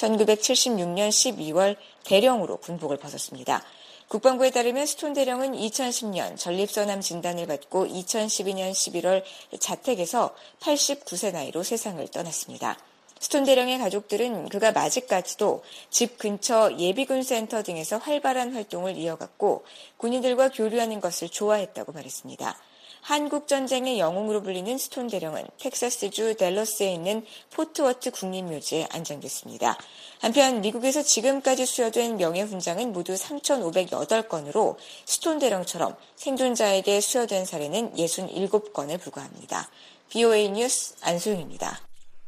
1976년 12월 대령으로 군복을 벗었습니다. 국방부에 따르면 스톤 대령은 2010년 전립선암 진단을 받고 2012년 11월 자택에서 89세 나이로 세상을 떠났습니다. 스톤 대령의 가족들은 그가 맞이까지도 집 근처 예비군센터 등에서 활발한 활동을 이어갔고 군인들과 교류하는 것을 좋아했다고 말했습니다. 한국전쟁의 영웅으로 불리는 스톤 대령은 텍사스주 댈러스에 있는 포트워트 국립묘지에 안장됐습니다. 한편 미국에서 지금까지 수여된 명예훈장은 모두 3,508건으로 스톤 대령처럼 생존자에게 수여된 사례는 67건에 불과합니다. BOA 뉴스 안소영입니다.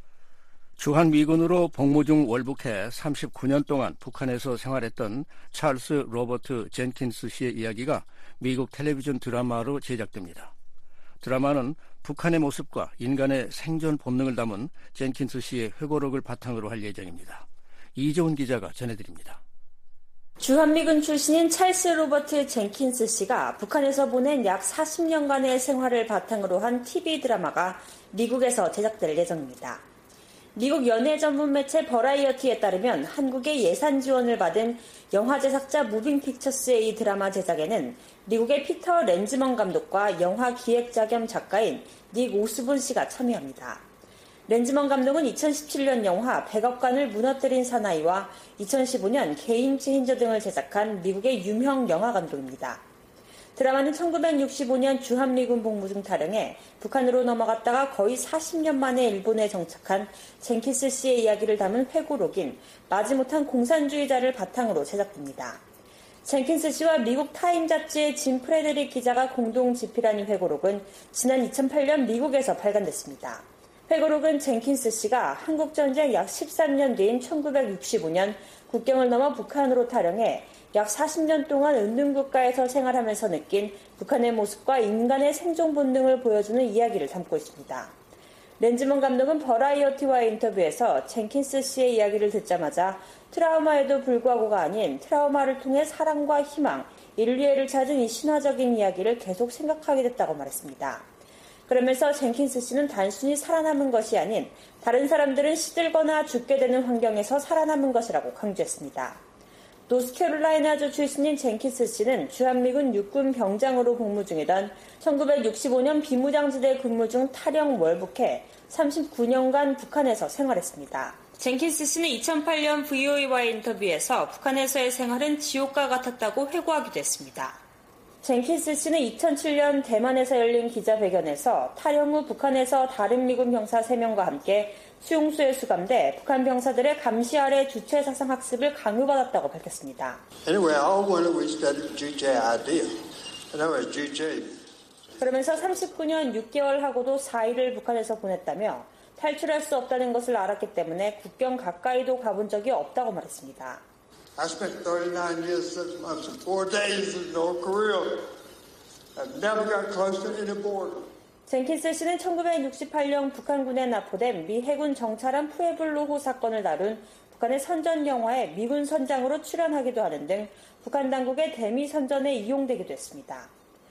주한미군으로 복무 중 월북해 39년 동안 북한에서 생활했던 찰스 로버트 젠킨스 씨의 이야기가 미국 텔레비전 드라마로 제작됩니다. 드라마는 북한의 모습과 인간의 생존 본능을 담은 젠킨스 씨의 회고록을 바탕으로 할 예정입니다. 이재훈 기자가 전해드립니다. 주한미군 출신인 찰스 로버트 젠킨스 씨가 북한에서 보낸 약 40년간의 생활을 바탕으로 한 TV 드라마가 미국에서 제작될 예정입니다. 미국 연예 전문 매체 버라이어티에 따르면 한국의 예산 지원을 받은 영화 제작자 무빙 픽처스의 이 드라마 제작에는 미국의 피터 렌즈먼 감독과 영화 기획자 겸 작가인 닉 오스본 씨가 참여합니다. 렌즈먼 감독은 2017년 영화 백악관을 무너뜨린 사나이와 2015년 게임 체인저 등을 제작한 미국의 유명 영화 감독입니다. 드라마는 1965년 주한미군 복무 중 탈영해 북한으로 넘어갔다가 거의 40년 만에 일본에 정착한 젠킨스 씨의 이야기를 담은 회고록인 마지못한 공산주의자를 바탕으로 제작됩니다. 젠킨스 씨와 미국 타임 잡지의 짐 프레데릭 기자가 공동 집필한 이 회고록은 지난 2008년 미국에서 발간됐습니다. 회고록은 젠킨스 씨가 한국전쟁 약 13년 뒤인 1965년 국경을 넘어 북한으로 탈영해 약 40년 동안 은둔국가에서 생활하면서 느낀 북한의 모습과 인간의 생존 본능을 보여주는 이야기를 담고 있습니다. 렌즈먼 감독은 버라이어티와의 인터뷰에서 젠킨스 씨의 이야기를 듣자마자 트라우마에도 불구하고가 아닌 트라우마를 통해 사랑과 희망, 인류애를 찾은 이 신화적인 이야기를 계속 생각하게 됐다고 말했습니다. 그러면서 젠킨스 씨는 단순히 살아남은 것이 아닌 다른 사람들은 시들거나 죽게 되는 환경에서 살아남은 것이라고 강조했습니다. 노스캐롤라이나주 출신인 젠킨스 씨는 주한미군 육군 병장으로 복무 중이던 1965년 비무장지대 근무 중 탈영 월북해 39년간 북한에서 생활했습니다. 젠킨스 씨는 2008년 VOA와의 인터뷰에서 북한에서의 생활은 지옥과 같았다고 회고하기도 했습니다. 젠킨스 씨는 2007년 대만에서 열린 기자회견에서 탈영 후 북한에서 다른 미군 병사 3명과 함께 수용소에 수감돼 북한 병사들의 감시 아래 주체 사상 학습을 강요받았다고 밝혔습니다. Anyway, all when we studied Juche idea, and that was Juche. 그러면서 39년 6개월 하고도 4일을 북한에서 보냈다며 탈출할 수 없다는 것을 알았기 때문에 국경 가까이도 가본 적이 없다고 말했습니다. I spent 39 years, 6 months, and 4 days in North Korea. I never got close to any border. 젠킨스 씨는 1968년 북한군에 납포된 미 해군 정찰함 푸에블로호 사건을 다룬 북한의 선전 영화에 미군 선장으로 출연하기도 하는 등 북한 당국의 대미 선전에 이용되기도 했습니다.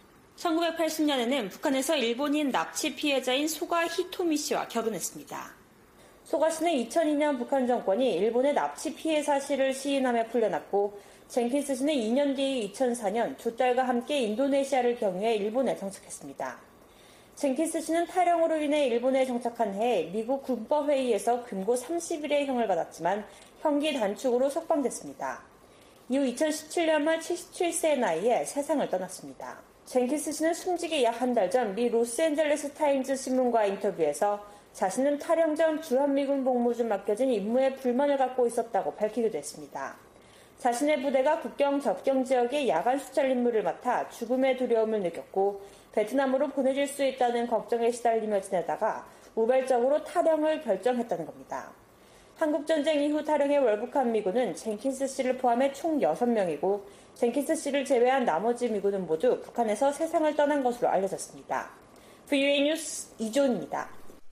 1980년에는 북한에서 일본인 납치 피해자인 소가 히토미 씨와 결혼했습니다. 소가 씨는 2002년 북한 정권이 일본의 납치 피해 사실을 시인하며 풀려났고 젠킨스 씨는 2년 뒤 2004년 두 딸과 함께 인도네시아를 경유해 일본에 정착했습니다. 젠킨스 씨는 탈영으로 인해 일본에 정착한 해에 미국 군법회의에서 금고 30일의 형을 받았지만 형기 단축으로 석방됐습니다. 이후 2017년 말 77세의 나이에 세상을 떠났습니다. 젠킨스 씨는 숨지기 약 한 달 전 미 로스앤젤레스 타임즈 신문과의 인터뷰에서 자신은 탈영 전 주한미군 복무 중 맡겨진 임무에 불만을 갖고 있었다고 밝히기도 했습니다. 자신의 부대가 국경 접경 지역의 야간 수찰 임무를 맡아 죽음의 두려움을 느꼈고 베트남으로 보내질 수 있다는 걱정에 시달리며 지내다가 우발적으로 탈영을 결정했다는 겁니다. 한국전쟁 이후 탈영에 월북한 미군은 젠킨스 씨를 포함해 총 6명이고 젠킨스 씨를 제외한 나머지 미군은 모두 북한에서 세상을 떠난 것으로 알려졌습니다. VOA 뉴스 이조은입니다.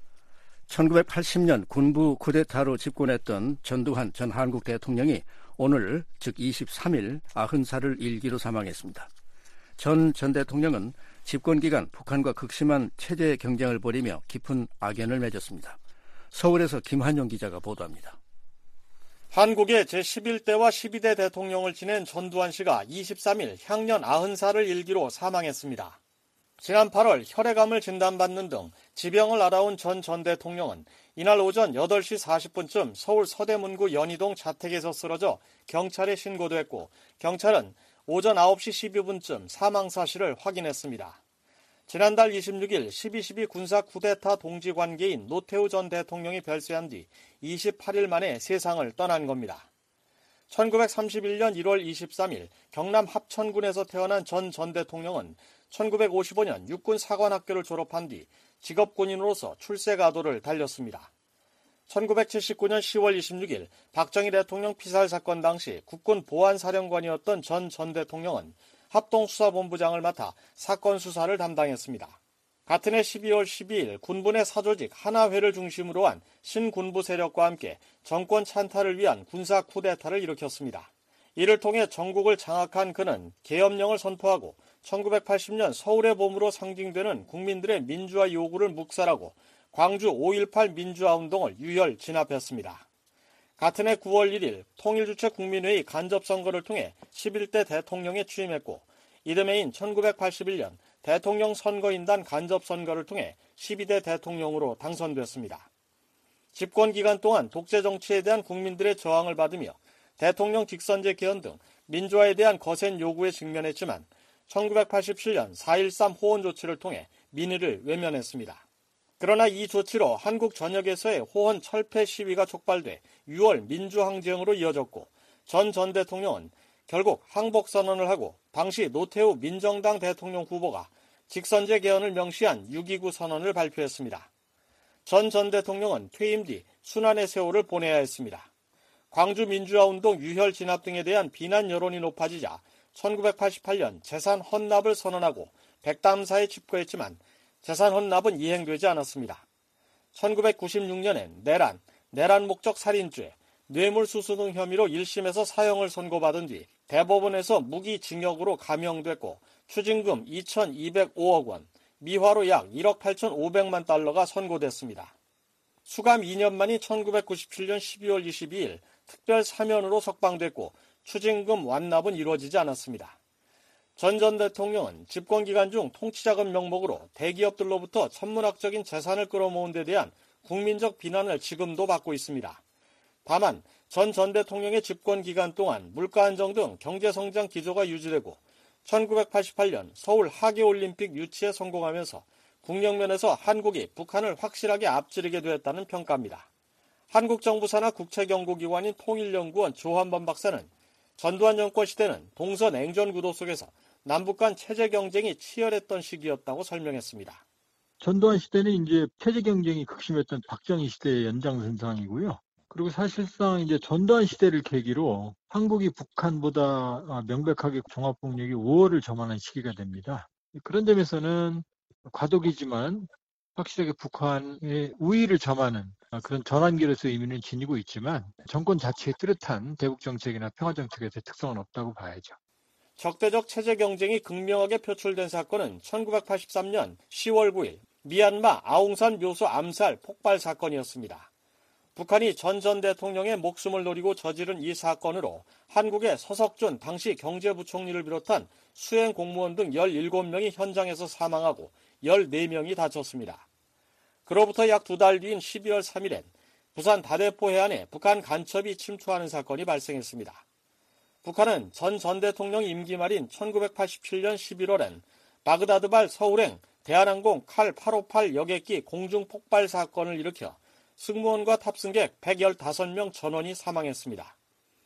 1980년 군부 쿠데타로 집권했던 전두환 전 한국 대통령이 오늘 즉 23일 90살을 일기로 사망했습니다. 전 대통령은 집권기간 북한과 극심한 체제 경쟁을 벌이며 깊은 악연을 맺었습니다. 서울에서 김한용 기자가 보도합니다. 한국의 제11대와 12대 대통령을 지낸 전두환 씨가 23일 향년 90살을 일기로 사망했습니다. 지난 8월 혈액암을 진단받는 등 지병을 앓아온 전 대통령은 이날 오전 8시 40분쯤 서울 서대문구 연희동 자택에서 쓰러져 경찰에 신고됐고 경찰은 오전 9시 12분쯤 사망 사실을 확인했습니다. 지난달 26일 12.12 군사 쿠데타 동지 관계인 노태우 전 대통령이 별세한 뒤 28일 만에 세상을 떠난 겁니다. 1931년 1월 23일 경남 합천군에서 태어난 전 대통령은 1955년 육군 사관학교를 졸업한 뒤 직업군인으로서 출세가도를 달렸습니다. 1979년 10월 26일 박정희 대통령 피살 사건 당시 국군 보안사령관이었던 전 대통령은 합동수사본부장을 맡아 사건 수사를 담당했습니다. 같은 해 12월 12일 군부내 사조직 하나회를 중심으로 한 신군부 세력과 함께 정권 찬탈을 위한 군사 쿠데타를 일으켰습니다. 이를 통해 전국을 장악한 그는 계엄령을 선포하고 1980년 서울의 봄으로 상징되는 국민들의 민주화 요구를 묵살하고 광주 5.18 민주화운동을 유혈 진압했습니다. 같은 해 9월 1일 통일주체 국민회의 간접선거를 통해 11대 대통령에 취임했고 이듬해인 1981년 대통령 선거인단 간접선거를 통해 12대 대통령으로 당선됐습니다. 집권 기간 동안 독재 정치에 대한 국민들의 저항을 받으며 대통령 직선제 개헌 등 민주화에 대한 거센 요구에 직면했지만 1987년 4.13 호원 조치를 통해 민의를 외면했습니다. 그러나 이 조치로 한국 전역에서의 호원 철폐 시위가 촉발돼 6월 민주항쟁으로 이어졌고 전 대통령은 결국 항복선언을 하고 당시 노태우 민정당 대통령 후보가 직선제 개헌을 명시한 6.29 선언을 발표했습니다. 전 대통령은 퇴임 뒤 순환의 세월을 보내야 했습니다. 광주 민주화운동 유혈 진압 등에 대한 비난 여론이 높아지자 1988년 재산 헌납을 선언하고 백담사에 집거했지만 재산 헌납은 이행되지 않았습니다. 1996년엔 내란 목적 살인죄, 뇌물수수 등 혐의로 1심에서 사형을 선고받은 뒤 대법원에서 무기징역으로 감형됐고 추징금 2,205억 원, 미화로 약 1억 8,500만 달러가 선고됐습니다. 수감 2년 만인 1997년 12월 22일 특별 사면으로 석방됐고 추징금 완납은 이루어지지 않았습니다. 전 대통령은 집권기간 중 통치자금 명목으로 대기업들로부터 천문학적인 재산을 끌어모은 데 대한 국민적 비난을 지금도 받고 있습니다. 다만 전 대통령의 집권기간 동안 물가 안정 등 경제성장 기조가 유지되고 1988년 서울 하계올림픽 유치에 성공하면서 국력면에서 한국이 북한을 확실하게 앞지르게 되었다는 평가입니다. 한국 정부 산하 국책연구기관인 통일연구원 조한범 박사는 전두환 정권 시대는 동서 냉전 구도 속에서 남북 간 체제 경쟁이 치열했던 시기였다고 설명했습니다. 전두환 시대는 이제 체제 경쟁이 극심했던 박정희 시대의 연장선상이고요. 그리고 사실상 이제 전두환 시대를 계기로 한국이 북한보다 명백하게 종합국력이 우월을 점하는 시기가 됩니다. 그런 점에서는 과도기지만 확실하게 북한의 우위를 점하는 그런 전환기로서 의미는 지니고 있지만 정권 자체의 뚜렷한 대북 정책이나 평화 정책에 대해 특성은 없다고 봐야죠. 적대적 체제 경쟁이 극명하게 표출된 사건은 1983년 10월 9일 미얀마 아웅산 묘소 암살 폭발 사건이었습니다. 북한이 전 대통령의 목숨을 노리고 저지른 이 사건으로 한국의 서석준 당시 경제부총리를 비롯한 수행 공무원 등 17명이 현장에서 사망하고 14명이 다쳤습니다. 그로부터 약 2달 뒤인 12월 3일엔 부산 다대포 해안에 북한 간첩이 침투하는 사건이 발생했습니다. 북한은 전 대통령 임기 말인 1987년 11월엔 바그다드발 서울행 대한항공 칼 858 여객기 공중폭발 사건을 일으켜 승무원과 탑승객 115명 전원이 사망했습니다.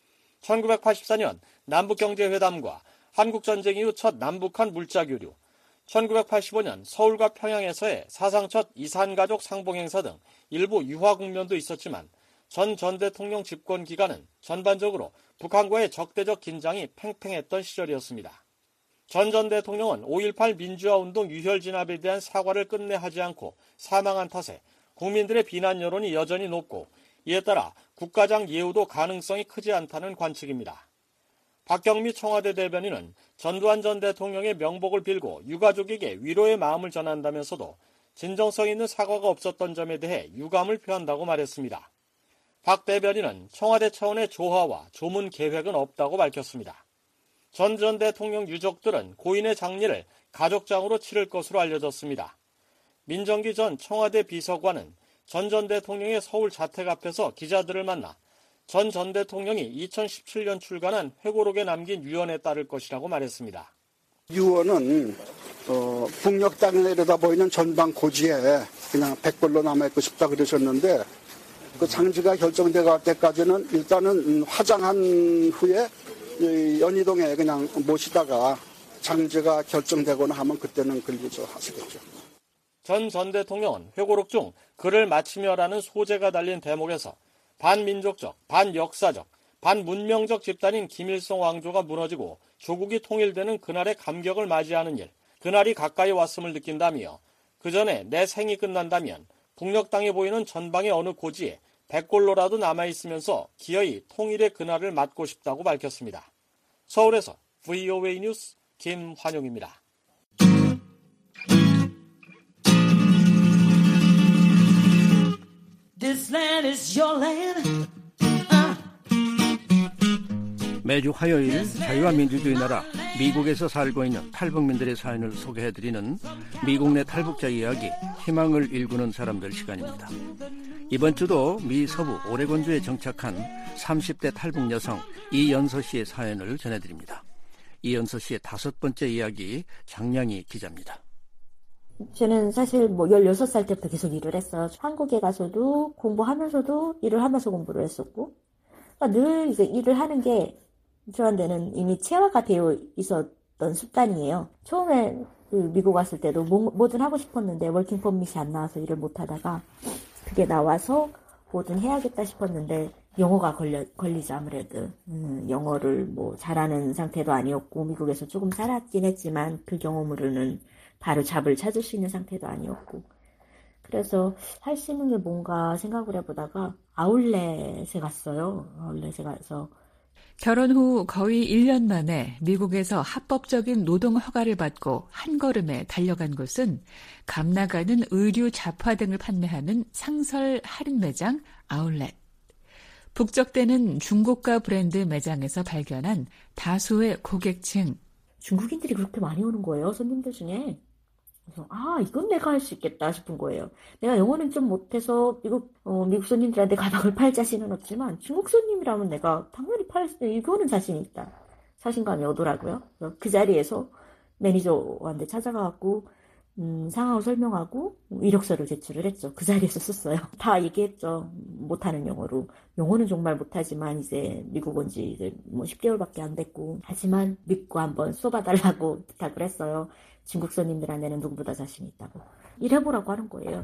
1984년 남북경제회담과 한국전쟁 이후 첫 남북한 물자교류, 1985년 서울과 평양에서의 사상 첫 이산가족 상봉행사 등 일부 유화 국면도 있었지만 전 대통령 집권 기간은 전반적으로 북한과의 적대적 긴장이 팽팽했던 시절이었습니다. 전 대통령은 5.18 민주화운동 유혈 진압에 대한 사과를 끝내 하지 않고 사망한 탓에 국민들의 비난 여론이 여전히 높고 이에 따라 국가장 예우도 가능성이 크지 않다는 관측입니다. 박경미 청와대 대변인은 전두환 전 대통령의 명복을 빌고 유가족에게 위로의 마음을 전한다면서도 진정성 있는 사과가 없었던 점에 대해 유감을 표한다고 말했습니다. 박 대변인은 청와대 차원의 조화와 조문 계획은 없다고 밝혔습니다. 전 대통령 유족들은 고인의 장례를 가족장으로 치를 것으로 알려졌습니다. 민정기 전 청와대 비서관은 전 대통령의 서울 자택 앞에서 기자들을 만나 전 대통령이 2017년 출간한 회고록에 남긴 유언에 따를 것이라고 말했습니다. 유언은 북녘 땅에 내려다 보이는 전방 고지에 그냥 백벌로 남아있고 싶다 그러셨는데 그 장지가 결정돼 갈 때까지는 일단은 화장한 후에 연희동에 그냥 모시다가 장지가 결정되거나 하면 그때는 글리죠 하시겠죠. 전 대통령은 회고록 중 글을 마치며라는 소재가 달린 대목에서 반민족적, 반역사적, 반문명적 집단인 김일성 왕조가 무너지고 조국이 통일되는 그날의 감격을 맞이하는 일, 그날이 가까이 왔음을 느낀다며 그 전에 내 생이 끝난다면 북녘 땅에 보이는 전방의 어느 고지에 백골로라도 남아있으면서 기어이 통일의 그날을 맞고 싶다고 밝혔습니다. 서울에서 VOA 뉴스 김환용입니다. This land is your land. 매주 화요일 자유와 민주주의 나라 미국에서 살고 있는 탈북민들의 사연을 소개해드리는 미국 내 탈북자 이야기, 희망을 일구는 사람들 시간입니다. 이번 주도 미 서부 오레곤주에 정착한 30대 탈북 여성 이연서 씨의 사연을 전해드립니다. 이연서 씨의 5번째 이야기, 장량희 기자입니다. 저는 사실 16살 때부터 계속 일을 했어요. 한국에 가서도 공부하면서도 일을 하면서 공부를 했었고, 그러니까 늘 이제 일을 하는 게 저한테는 이미 체화가 되어 있었던 습관이에요. 처음에 미국 왔을 때도 뭐든 하고 싶었는데 워킹 퍼밋이 안 나와서 일을 못 하다가 그게 나와서 뭐든 해야겠다 싶었는데 영어가 걸리죠, 아무래도. 영어를 뭐 잘하는 상태도 아니었고, 미국에서 조금 살았긴 했지만, 그 경험으로는 바로 잡을 찾을 수 있는 상태도 아니었고. 그래서 할 수 있는 게 뭔가 생각을 해보다가, 아울렛에 갔어요. 아울렛에 가서. 결혼 후 거의 1년 만에 미국에서 합법적인 노동 허가를 받고 한 걸음에 달려간 곳은 감 나가는 의류 잡화 등을 판매하는 상설 할인 매장 아울렛. 북적대는 중고가 브랜드 매장에서 발견한 다수의 고객층. 중국인들이 그렇게 많이 오는 거예요, 손님들 중에. 그래서 이건 내가 할 수 있겠다 싶은 거예요. 내가 영어는 좀 못해서 미국 손님들한테 가방을 팔 자신은 없지만 중국 손님이라면 내가 당연히 이거는 자신이 있다. 자신감이 오더라고요. 그 자리에서 매니저한테 찾아가갖고 상황을 설명하고 이력서를 제출을 했죠. 그 자리에서 썼어요. 다 얘기했죠. 못하는 영어로. 영어는 정말 못하지만 이제 미국 온 지 이제 뭐 10개월밖에 안 됐고 하지만 믿고 한번 써봐달라고 부탁을 했어요. 중국 손님들한테는 누구보다 자신 있다고. 일해보라고 하는 거예요.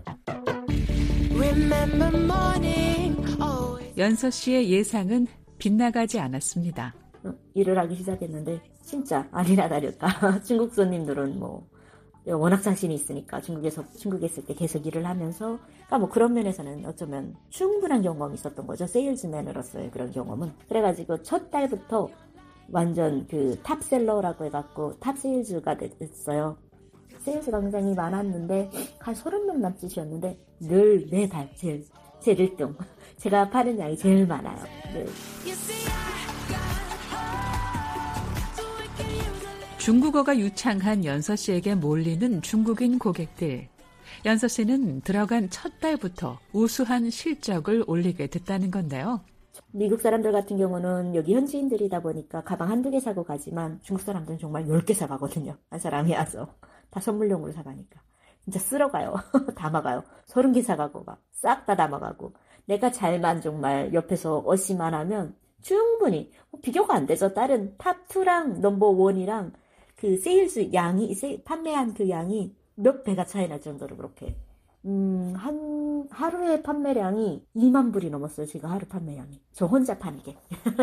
연서 씨의 예상은 빗나가지 않았습니다. 일을 하기 시작했는데 진짜 아니나 다를까. 중국 손님들은 뭐 워낙 자신이 있으니까 중국에 있을 때 계속 일을 하면서 그러니까 뭐 그런 면에서는 어쩌면 충분한 경험이 있었던 거죠. 세일즈맨으로서의 그런 경험은. 그래가지고 첫 달부터 완전 그 탑셀러라고 해갖고 탑세일즈가 됐어요. 세일즈가 굉장히 많았는데 한 30명 남짓이었는데 늘 매달 제일 1등. 제가 파는 양이 제일 많아요. 네. 중국어가 유창한 연서 씨에게 몰리는 중국인 고객들. 연서 씨는 들어간 첫 달부터 우수한 실적을 올리게 됐다는 건데요. 미국 사람들 같은 경우는 여기 현지인들이다 보니까 가방 한두 개 사고 가지만 중국 사람들은 정말 10개 사가거든요. 한 사람이 와서. 다 선물용으로 사가니까. 진짜 쓸어가요. 담아가요. 30개 사가고 막 싹 다 담아가고. 내가 잘만 정말 옆에서 어시만 하면 충분히 비교가 안 되죠. 다른 탑2랑 넘버1이랑 그 세일즈 양이 판매한 그 양이 몇 배가 차이 날 정도로 그렇게 한 하루에 판매량이 2만 불이 넘었어요. 제가 하루 판매량이. 저 혼자 파는 게.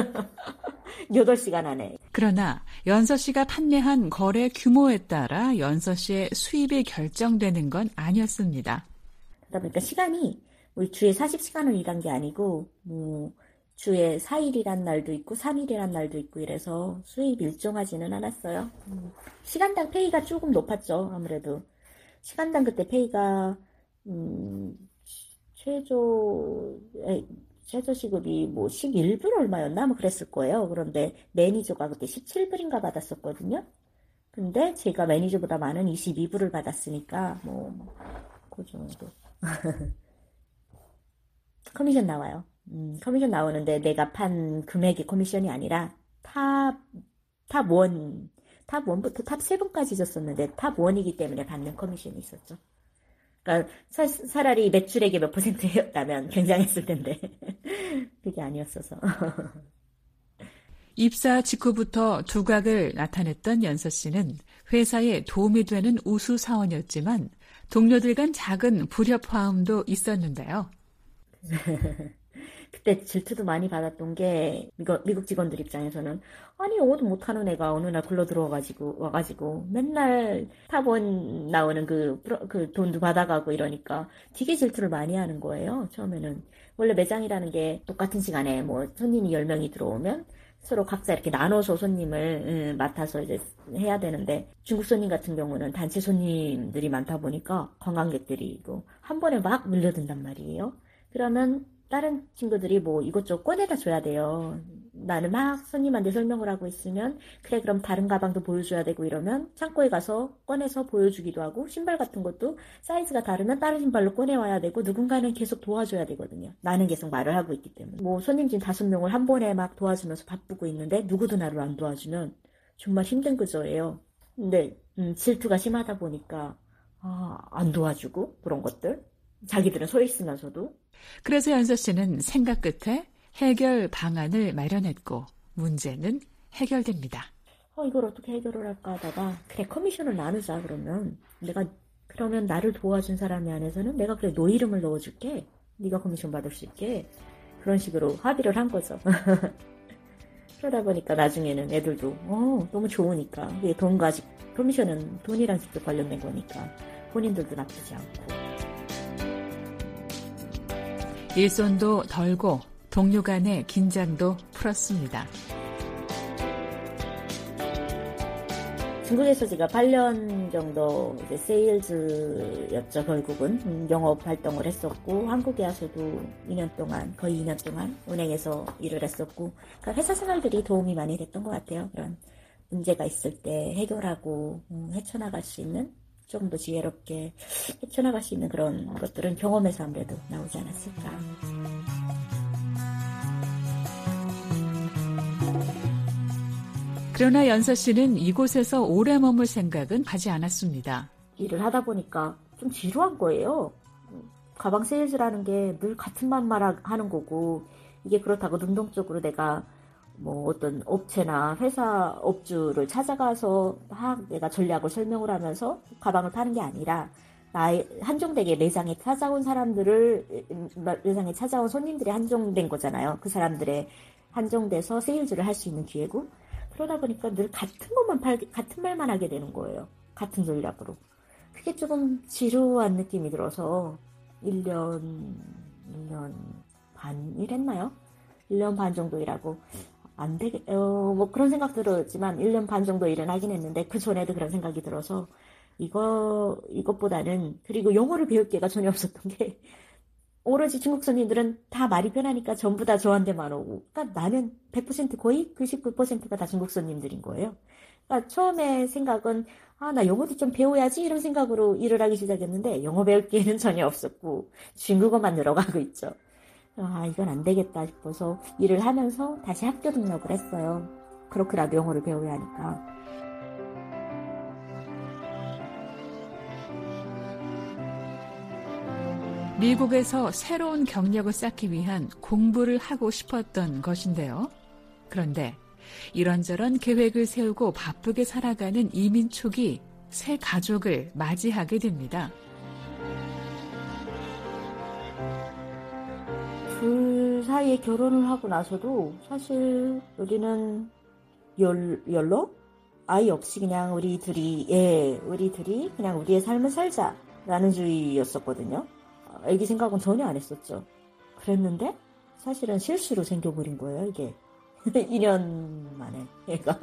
8시간 안에. 그러나 연서 씨가 판매한 거래 규모에 따라 연서 씨의 수입이 결정되는 건 아니었습니다. 그러다 보니까 시간이 우리 주에 40시간을 일한 게 아니고 뭐 주에 4일이란 날도 있고 3일이란 날도 있고 이래서 수입이 일정하지는 않았어요. 시간당 페이가 조금 높았죠. 아무래도. 시간당 그때 페이가 최저 시급이 뭐 11불 얼마였나 뭐 그랬을 거예요. 그런데 매니저가 그때 17불인가 받았었거든요. 근데 제가 매니저보다 많은 22불을 받았으니까 그 정도. 커미션 나와요. 커미션 나오는데 내가 판 금액이 커미션이 아니라 탑1부터 탑7까지 줬었는데 탑1이기 때문에 받는 커미션이 있었죠. 그러니까 차라리 매출액의 몇 %였다면 굉장했을 텐데 그게 아니었어서. 입사 직후부터 두각을 나타냈던 연서 씨는 회사에 도움이 되는 우수 사원이었지만 동료들 간 작은 불협화음도 있었는데요. 그때 질투도 많이 받았던 게 미국 직원들 입장에서는 아니 영어도 못하는 애가 어느 날 굴러 들어와가지고 맨날 탑1 나오는 그 돈도 받아가고 이러니까 되게 질투를 많이 하는 거예요. 처음에는 원래 매장이라는 게 똑같은 시간에 뭐 손님이 10명이 들어오면 서로 각자 이렇게 나눠서 손님을 맡아서 이제 해야 되는데 중국 손님 같은 경우는 단체 손님들이 많다 보니까 관광객들이 한 번에 막 밀려든단 말이에요. 그러면 다른 친구들이 뭐 이것저것 꺼내다 줘야 돼요. 나는 막 손님한테 설명을 하고 있으면 그래 그럼 다른 가방도 보여줘야 되고 이러면 창고에 가서 꺼내서 보여주기도 하고 신발 같은 것도 사이즈가 다르면 다른 신발로 꺼내와야 되고 누군가는 계속 도와줘야 되거든요. 나는 계속 말을 하고 있기 때문에. 뭐 손님 진 5명을 한 번에 막 도와주면서 바쁘고 있는데 누구도 나를 안 도와주면 정말 힘든 거죠예요. 근데 질투가 심하다 보니까 안 도와주고 그런 것들. 자기들은 서 있으면서도. 그래서 연서 씨는 생각 끝에 해결 방안을 마련했고 문제는 해결됩니다. 이걸 어떻게 해결을 할까 하다가 그래 커미션을 나누자. 그러면 나를 도와준 사람이 안에서는 내가 그래 너 이름을 넣어줄게. 네가 커미션 받을 수 있게. 그런 식으로 합의를 한 거죠. 그러다 보니까 나중에는 애들도 너무 좋으니까 이게 커미션은 돈이랑 직접 관련된 거니까 본인들도 나쁘지 않고. 일손도 덜고 동료 간의 긴장도 풀었습니다. 중국에서 제가 8년 정도 이제 세일즈였죠. 결국은 영업 활동을 했었고 한국에 와서도 거의 2년 동안 은행에서 일을 했었고, 그러니까 회사 생활들이 도움이 많이 됐던 것 같아요. 그런 문제가 있을 때 해결하고 헤쳐나갈 수 있는, 좀 더 지혜롭게 헤쳐나갈 수 있는 그런 것들은 경험에서 아무래도 나오지 않았을까. 그러나 연서 씨는 이곳에서 오래 머물 생각은 하지 않았습니다. 일을 하다 보니까 좀 지루한 거예요. 가방 세일즈라는 게 늘 같은 말만 하는 거고, 이게 그렇다고 능동적으로 내가 뭐 어떤 업체나 회사 업주를 찾아가서 내가 전략을 설명을 하면서 가방을 파는 게 아니라 나의 한정되게 매장에 찾아온 손님들이 한정된 거잖아요. 그 사람들의 한정돼서 세일즈를 할 수 있는 기회고, 그러다 보니까 늘 같은 말만 하게 되는 거예요. 같은 전략으로. 그게 조금 지루한 느낌이 들어서 1년 반 일했나요? 1년 반 정도 일하고 뭐 그런 생각 들었지만 1년 반 정도 일은 하긴 했는데 그 전에도 그런 생각이 들어서 이것보다는, 그리고 영어를 배울 기회가 전혀 없었던 게 오로지 중국 손님들은 다 말이 편하니까 전부 다 저한테만 오고, 그러니까 나는 100% 거의 99%가 다 중국 손님들인 거예요. 그러니까 처음에 생각은 나 영어도 좀 배워야지 이런 생각으로 일을 하기 시작했는데 영어 배울 기회는 전혀 없었고 중국어만 늘어가고 있죠. 이건 안 되겠다 싶어서 일을 하면서 다시 학교 등록을 했어요. 그렇게라도 영어를 배워야 하니까. 미국에서 새로운 경력을 쌓기 위한 공부를 하고 싶었던 것인데요. 그런데 이런저런 계획을 세우고 바쁘게 살아가는 이민 초기 새 가족을 맞이하게 됩니다. 둘 사이에 결혼을 하고 나서도 사실 우리는 아이 없이 그냥 우리 둘이 그냥 우리의 삶을 살자라는 주의였었거든요. 애기 생각은 전혀 안 했었죠. 그랬는데 사실은 실수로 생겨버린 거예요, 이게. 2년 만에 애가.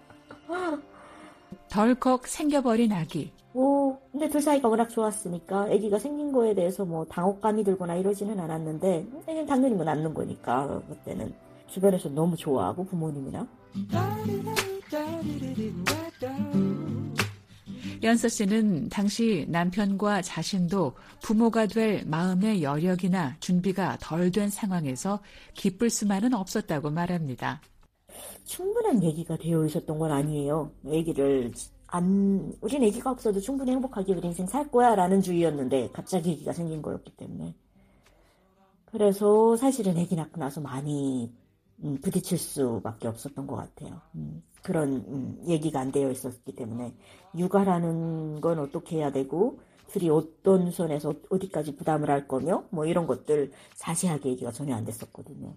덜컥 생겨버린 아기. 근데 둘 사이가 워낙 좋았으니까 아기가 생긴 거에 대해서 뭐 당혹감이 들거나 이러지는 않았는데, 당연히 뭐 낳는 거니까 그때는 주변에서 너무 좋아하고 부모님이랑. 연서 씨는 당시 남편과 자신도 부모가 될 마음의 여력이나 준비가 덜 된 상황에서 기쁠 수만은 없었다고 말합니다. 충분한 얘기가 되어 있었던 건 아니에요. 우린 애기가 없어도 충분히 행복하게 우리 인생 살 거야 라는 주의였는데 갑자기 애기가 생긴 거였기 때문에. 그래서 사실은 애기 낳고 나서 많이 부딪힐 수밖에 없었던 것 같아요. 그런 얘기가 안 되어 있었기 때문에 육아라는 건 어떻게 해야 되고 둘이 어떤 선에서 어디까지 부담을 할 거며 뭐 이런 것들 자세하게 얘기가 전혀 안 됐었거든요.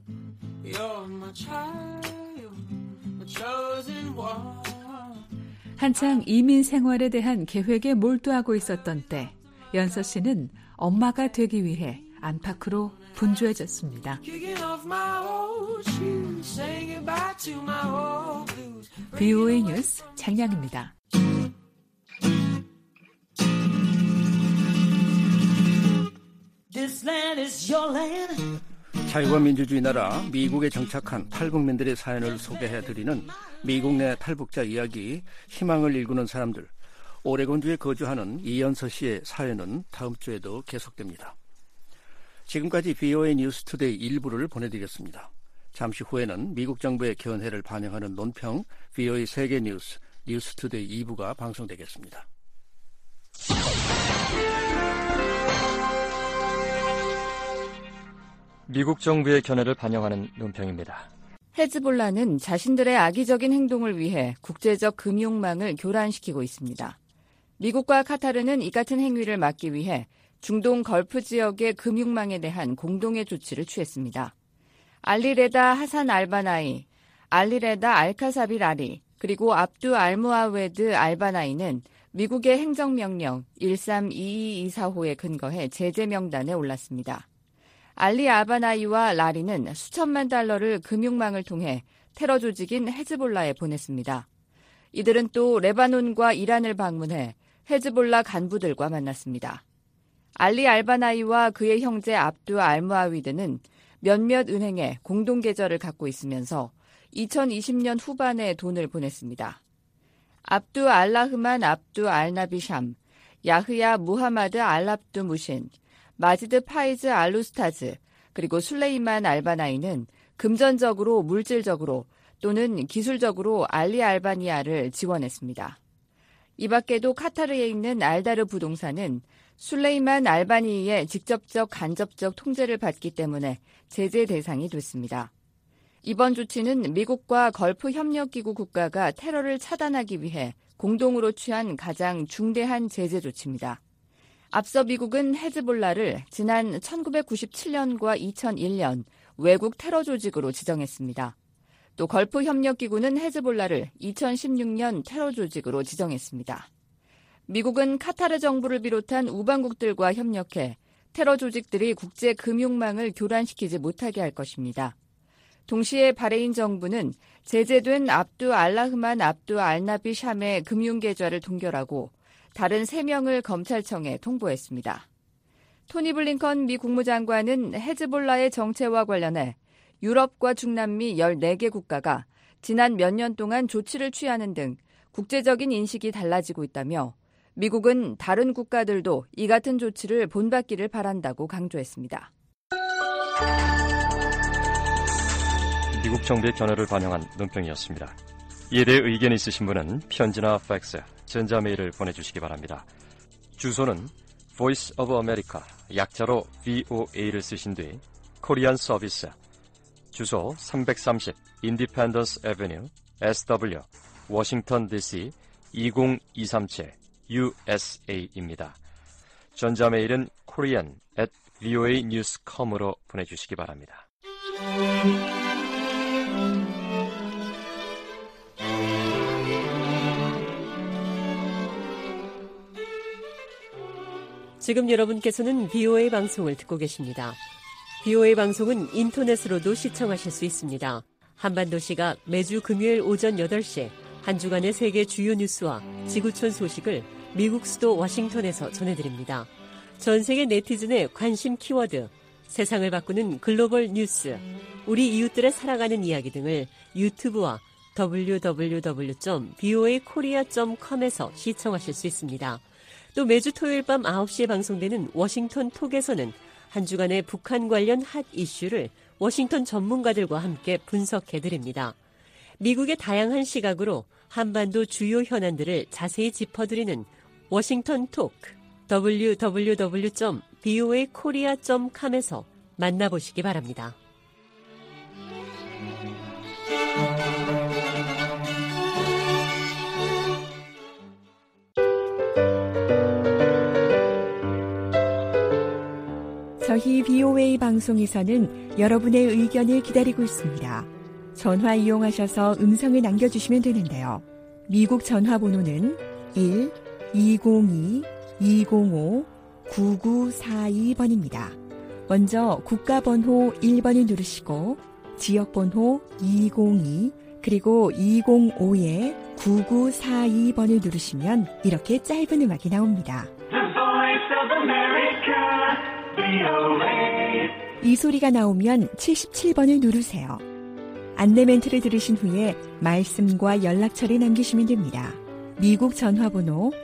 한창 이민 생활에 대한 계획에 몰두하고 있었던 때 연서 씨는 엄마가 되기 위해 안팎으로 분주해졌습니다. VOA 뉴스 장량입니다. 자유와 민주주의 나라 미국에 정착한 탈북민들의 사연을 소개해드리는 미국 내 탈북자 이야기, 희망을 일구는 사람들. 오레곤주에 거주하는 이연서 씨의 사연은 다음 주에도 계속됩니다. 지금까지 VOA 뉴스 투데이 1부를 보내드렸습니다. 잠시 후에는 미국 정부의 견해를 반영하는 논평 VOA 세계 뉴스 투데이 2부가 방송되겠습니다. 미국 정부의 견해를 반영하는 논평입니다. 헤즈볼라는 자신들의 악의적인 행동을 위해 국제적 금융망을 교란시키고 있습니다. 미국과 카타르는 이 같은 행위를 막기 위해 중동 걸프 지역의 금융망에 대한 공동의 조치를 취했습니다. 알리레다 하산 알바나이, 알리레다 알카사빌 아리, 그리고 압두 알무아웨드 알바나이는 미국의 행정명령 132224호에 근거해 제재 명단에 올랐습니다. 알리 아바나이와 라리는 수천만 달러를 금융망을 통해 테러 조직인 헤즈볼라에 보냈습니다. 이들은 또 레바논과 이란을 방문해 헤즈볼라 간부들과 만났습니다. 알리 알바나이와 그의 형제 압두 알무아위드는 몇몇 은행에 공동계좌를 갖고 있으면서 2020년 후반에 돈을 보냈습니다. 압두 알라흐만 압두 알나비샴, 야흐야 무하마드 알압두 무신, 마지드 파이즈 알루스타즈, 그리고 술레이만 알바나이는 금전적으로 물질적으로 또는 기술적으로 알리 알바니아를 지원했습니다. 이 밖에도 카타르에 있는 알다르 부동산은 술레이만 알바니의 직접적 간접적 통제를 받기 때문에 제재 대상이 됐습니다. 이번 조치는 미국과 걸프 협력기구 국가가 테러를 차단하기 위해 공동으로 취한 가장 중대한 제재 조치입니다. 앞서 미국은 헤즈볼라를 지난 1997년과 2001년 외국 테러 조직으로 지정했습니다. 또 걸프 협력기구는 헤즈볼라를 2016년 테러 조직으로 지정했습니다. 미국은 카타르 정부를 비롯한 우방국들과 협력해 테러 조직들이 국제 금융망을 교란시키지 못하게 할 것입니다. 동시에 바레인 정부는 제재된 압두 알라흐만 압두 알나비 샴의 금융계좌를 동결하고 다른 3명을 검찰청에 통보했습니다. 토니 블링컨 미 국무장관은 헤즈볼라의 정체와 관련해 유럽과 중남미 14개 국가가 지난 몇 년 동안 조치를 취하는 등 국제적인 인식이 달라지고 있다며 미국은 다른 국가들도 이 같은 조치를 본받기를 바란다고 강조했습니다. 미국 정부의 변화를 반영한 논평이었습니다. 이에 대해 의견이 있으신 분은 편지나 팩스, 전자메일을 보내주시기 바랍니다. 주소는 Voice of America, 약자로 VOA를 쓰신 뒤 코리안 서비스, 주소 330 Independence Avenue, SW, 워싱턴 DC 20237 USA입니다. 전자메일은 korean@voanews.com으로 보내주시기 바랍니다. 지금 여러분께서는 VOA 방송을 듣고 계십니다. VOA 방송은 인터넷으로도 시청하실 수 있습니다. 한반도 시각 매주 금요일 오전 8시 한 주간의 세계 주요 뉴스와 지구촌 소식을 미국 수도 워싱턴에서 전해드립니다. 전 세계 네티즌의 관심 키워드, 세상을 바꾸는 글로벌 뉴스, 우리 이웃들의 살아가는 이야기 등을 유튜브와 www.voakorea.com에서 시청하실 수 있습니다. 또 매주 토요일 밤 9시에 방송되는 워싱턴 톡에서는 한 주간의 북한 관련 핫 이슈를 워싱턴 전문가들과 함께 분석해드립니다. 미국의 다양한 시각으로 한반도 주요 현안들을 자세히 짚어드리는 워싱턴 톡, www.voakorea.com에서 만나보시기 바랍니다. 저희 VOA 방송에서는 여러분의 의견을 기다리고 있습니다. 전화 이용하셔서 음성을 남겨주시면 되는데요. 미국 전화번호는 1-202-205-9942번입니다. 먼저 국가번호 1번을 누르시고 지역번호 202 그리고 205-9942번을 누르시면 이렇게 짧은 음악이 나옵니다. 이 소리가 나오면 77번을 누르세요. 안내 멘트를 들으신 후에 말씀과 연락처를 남기시면 됩니다. 미국 전화번호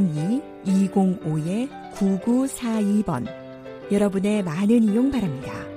1-202-205-9942번. 여러분의 많은 이용 바랍니다.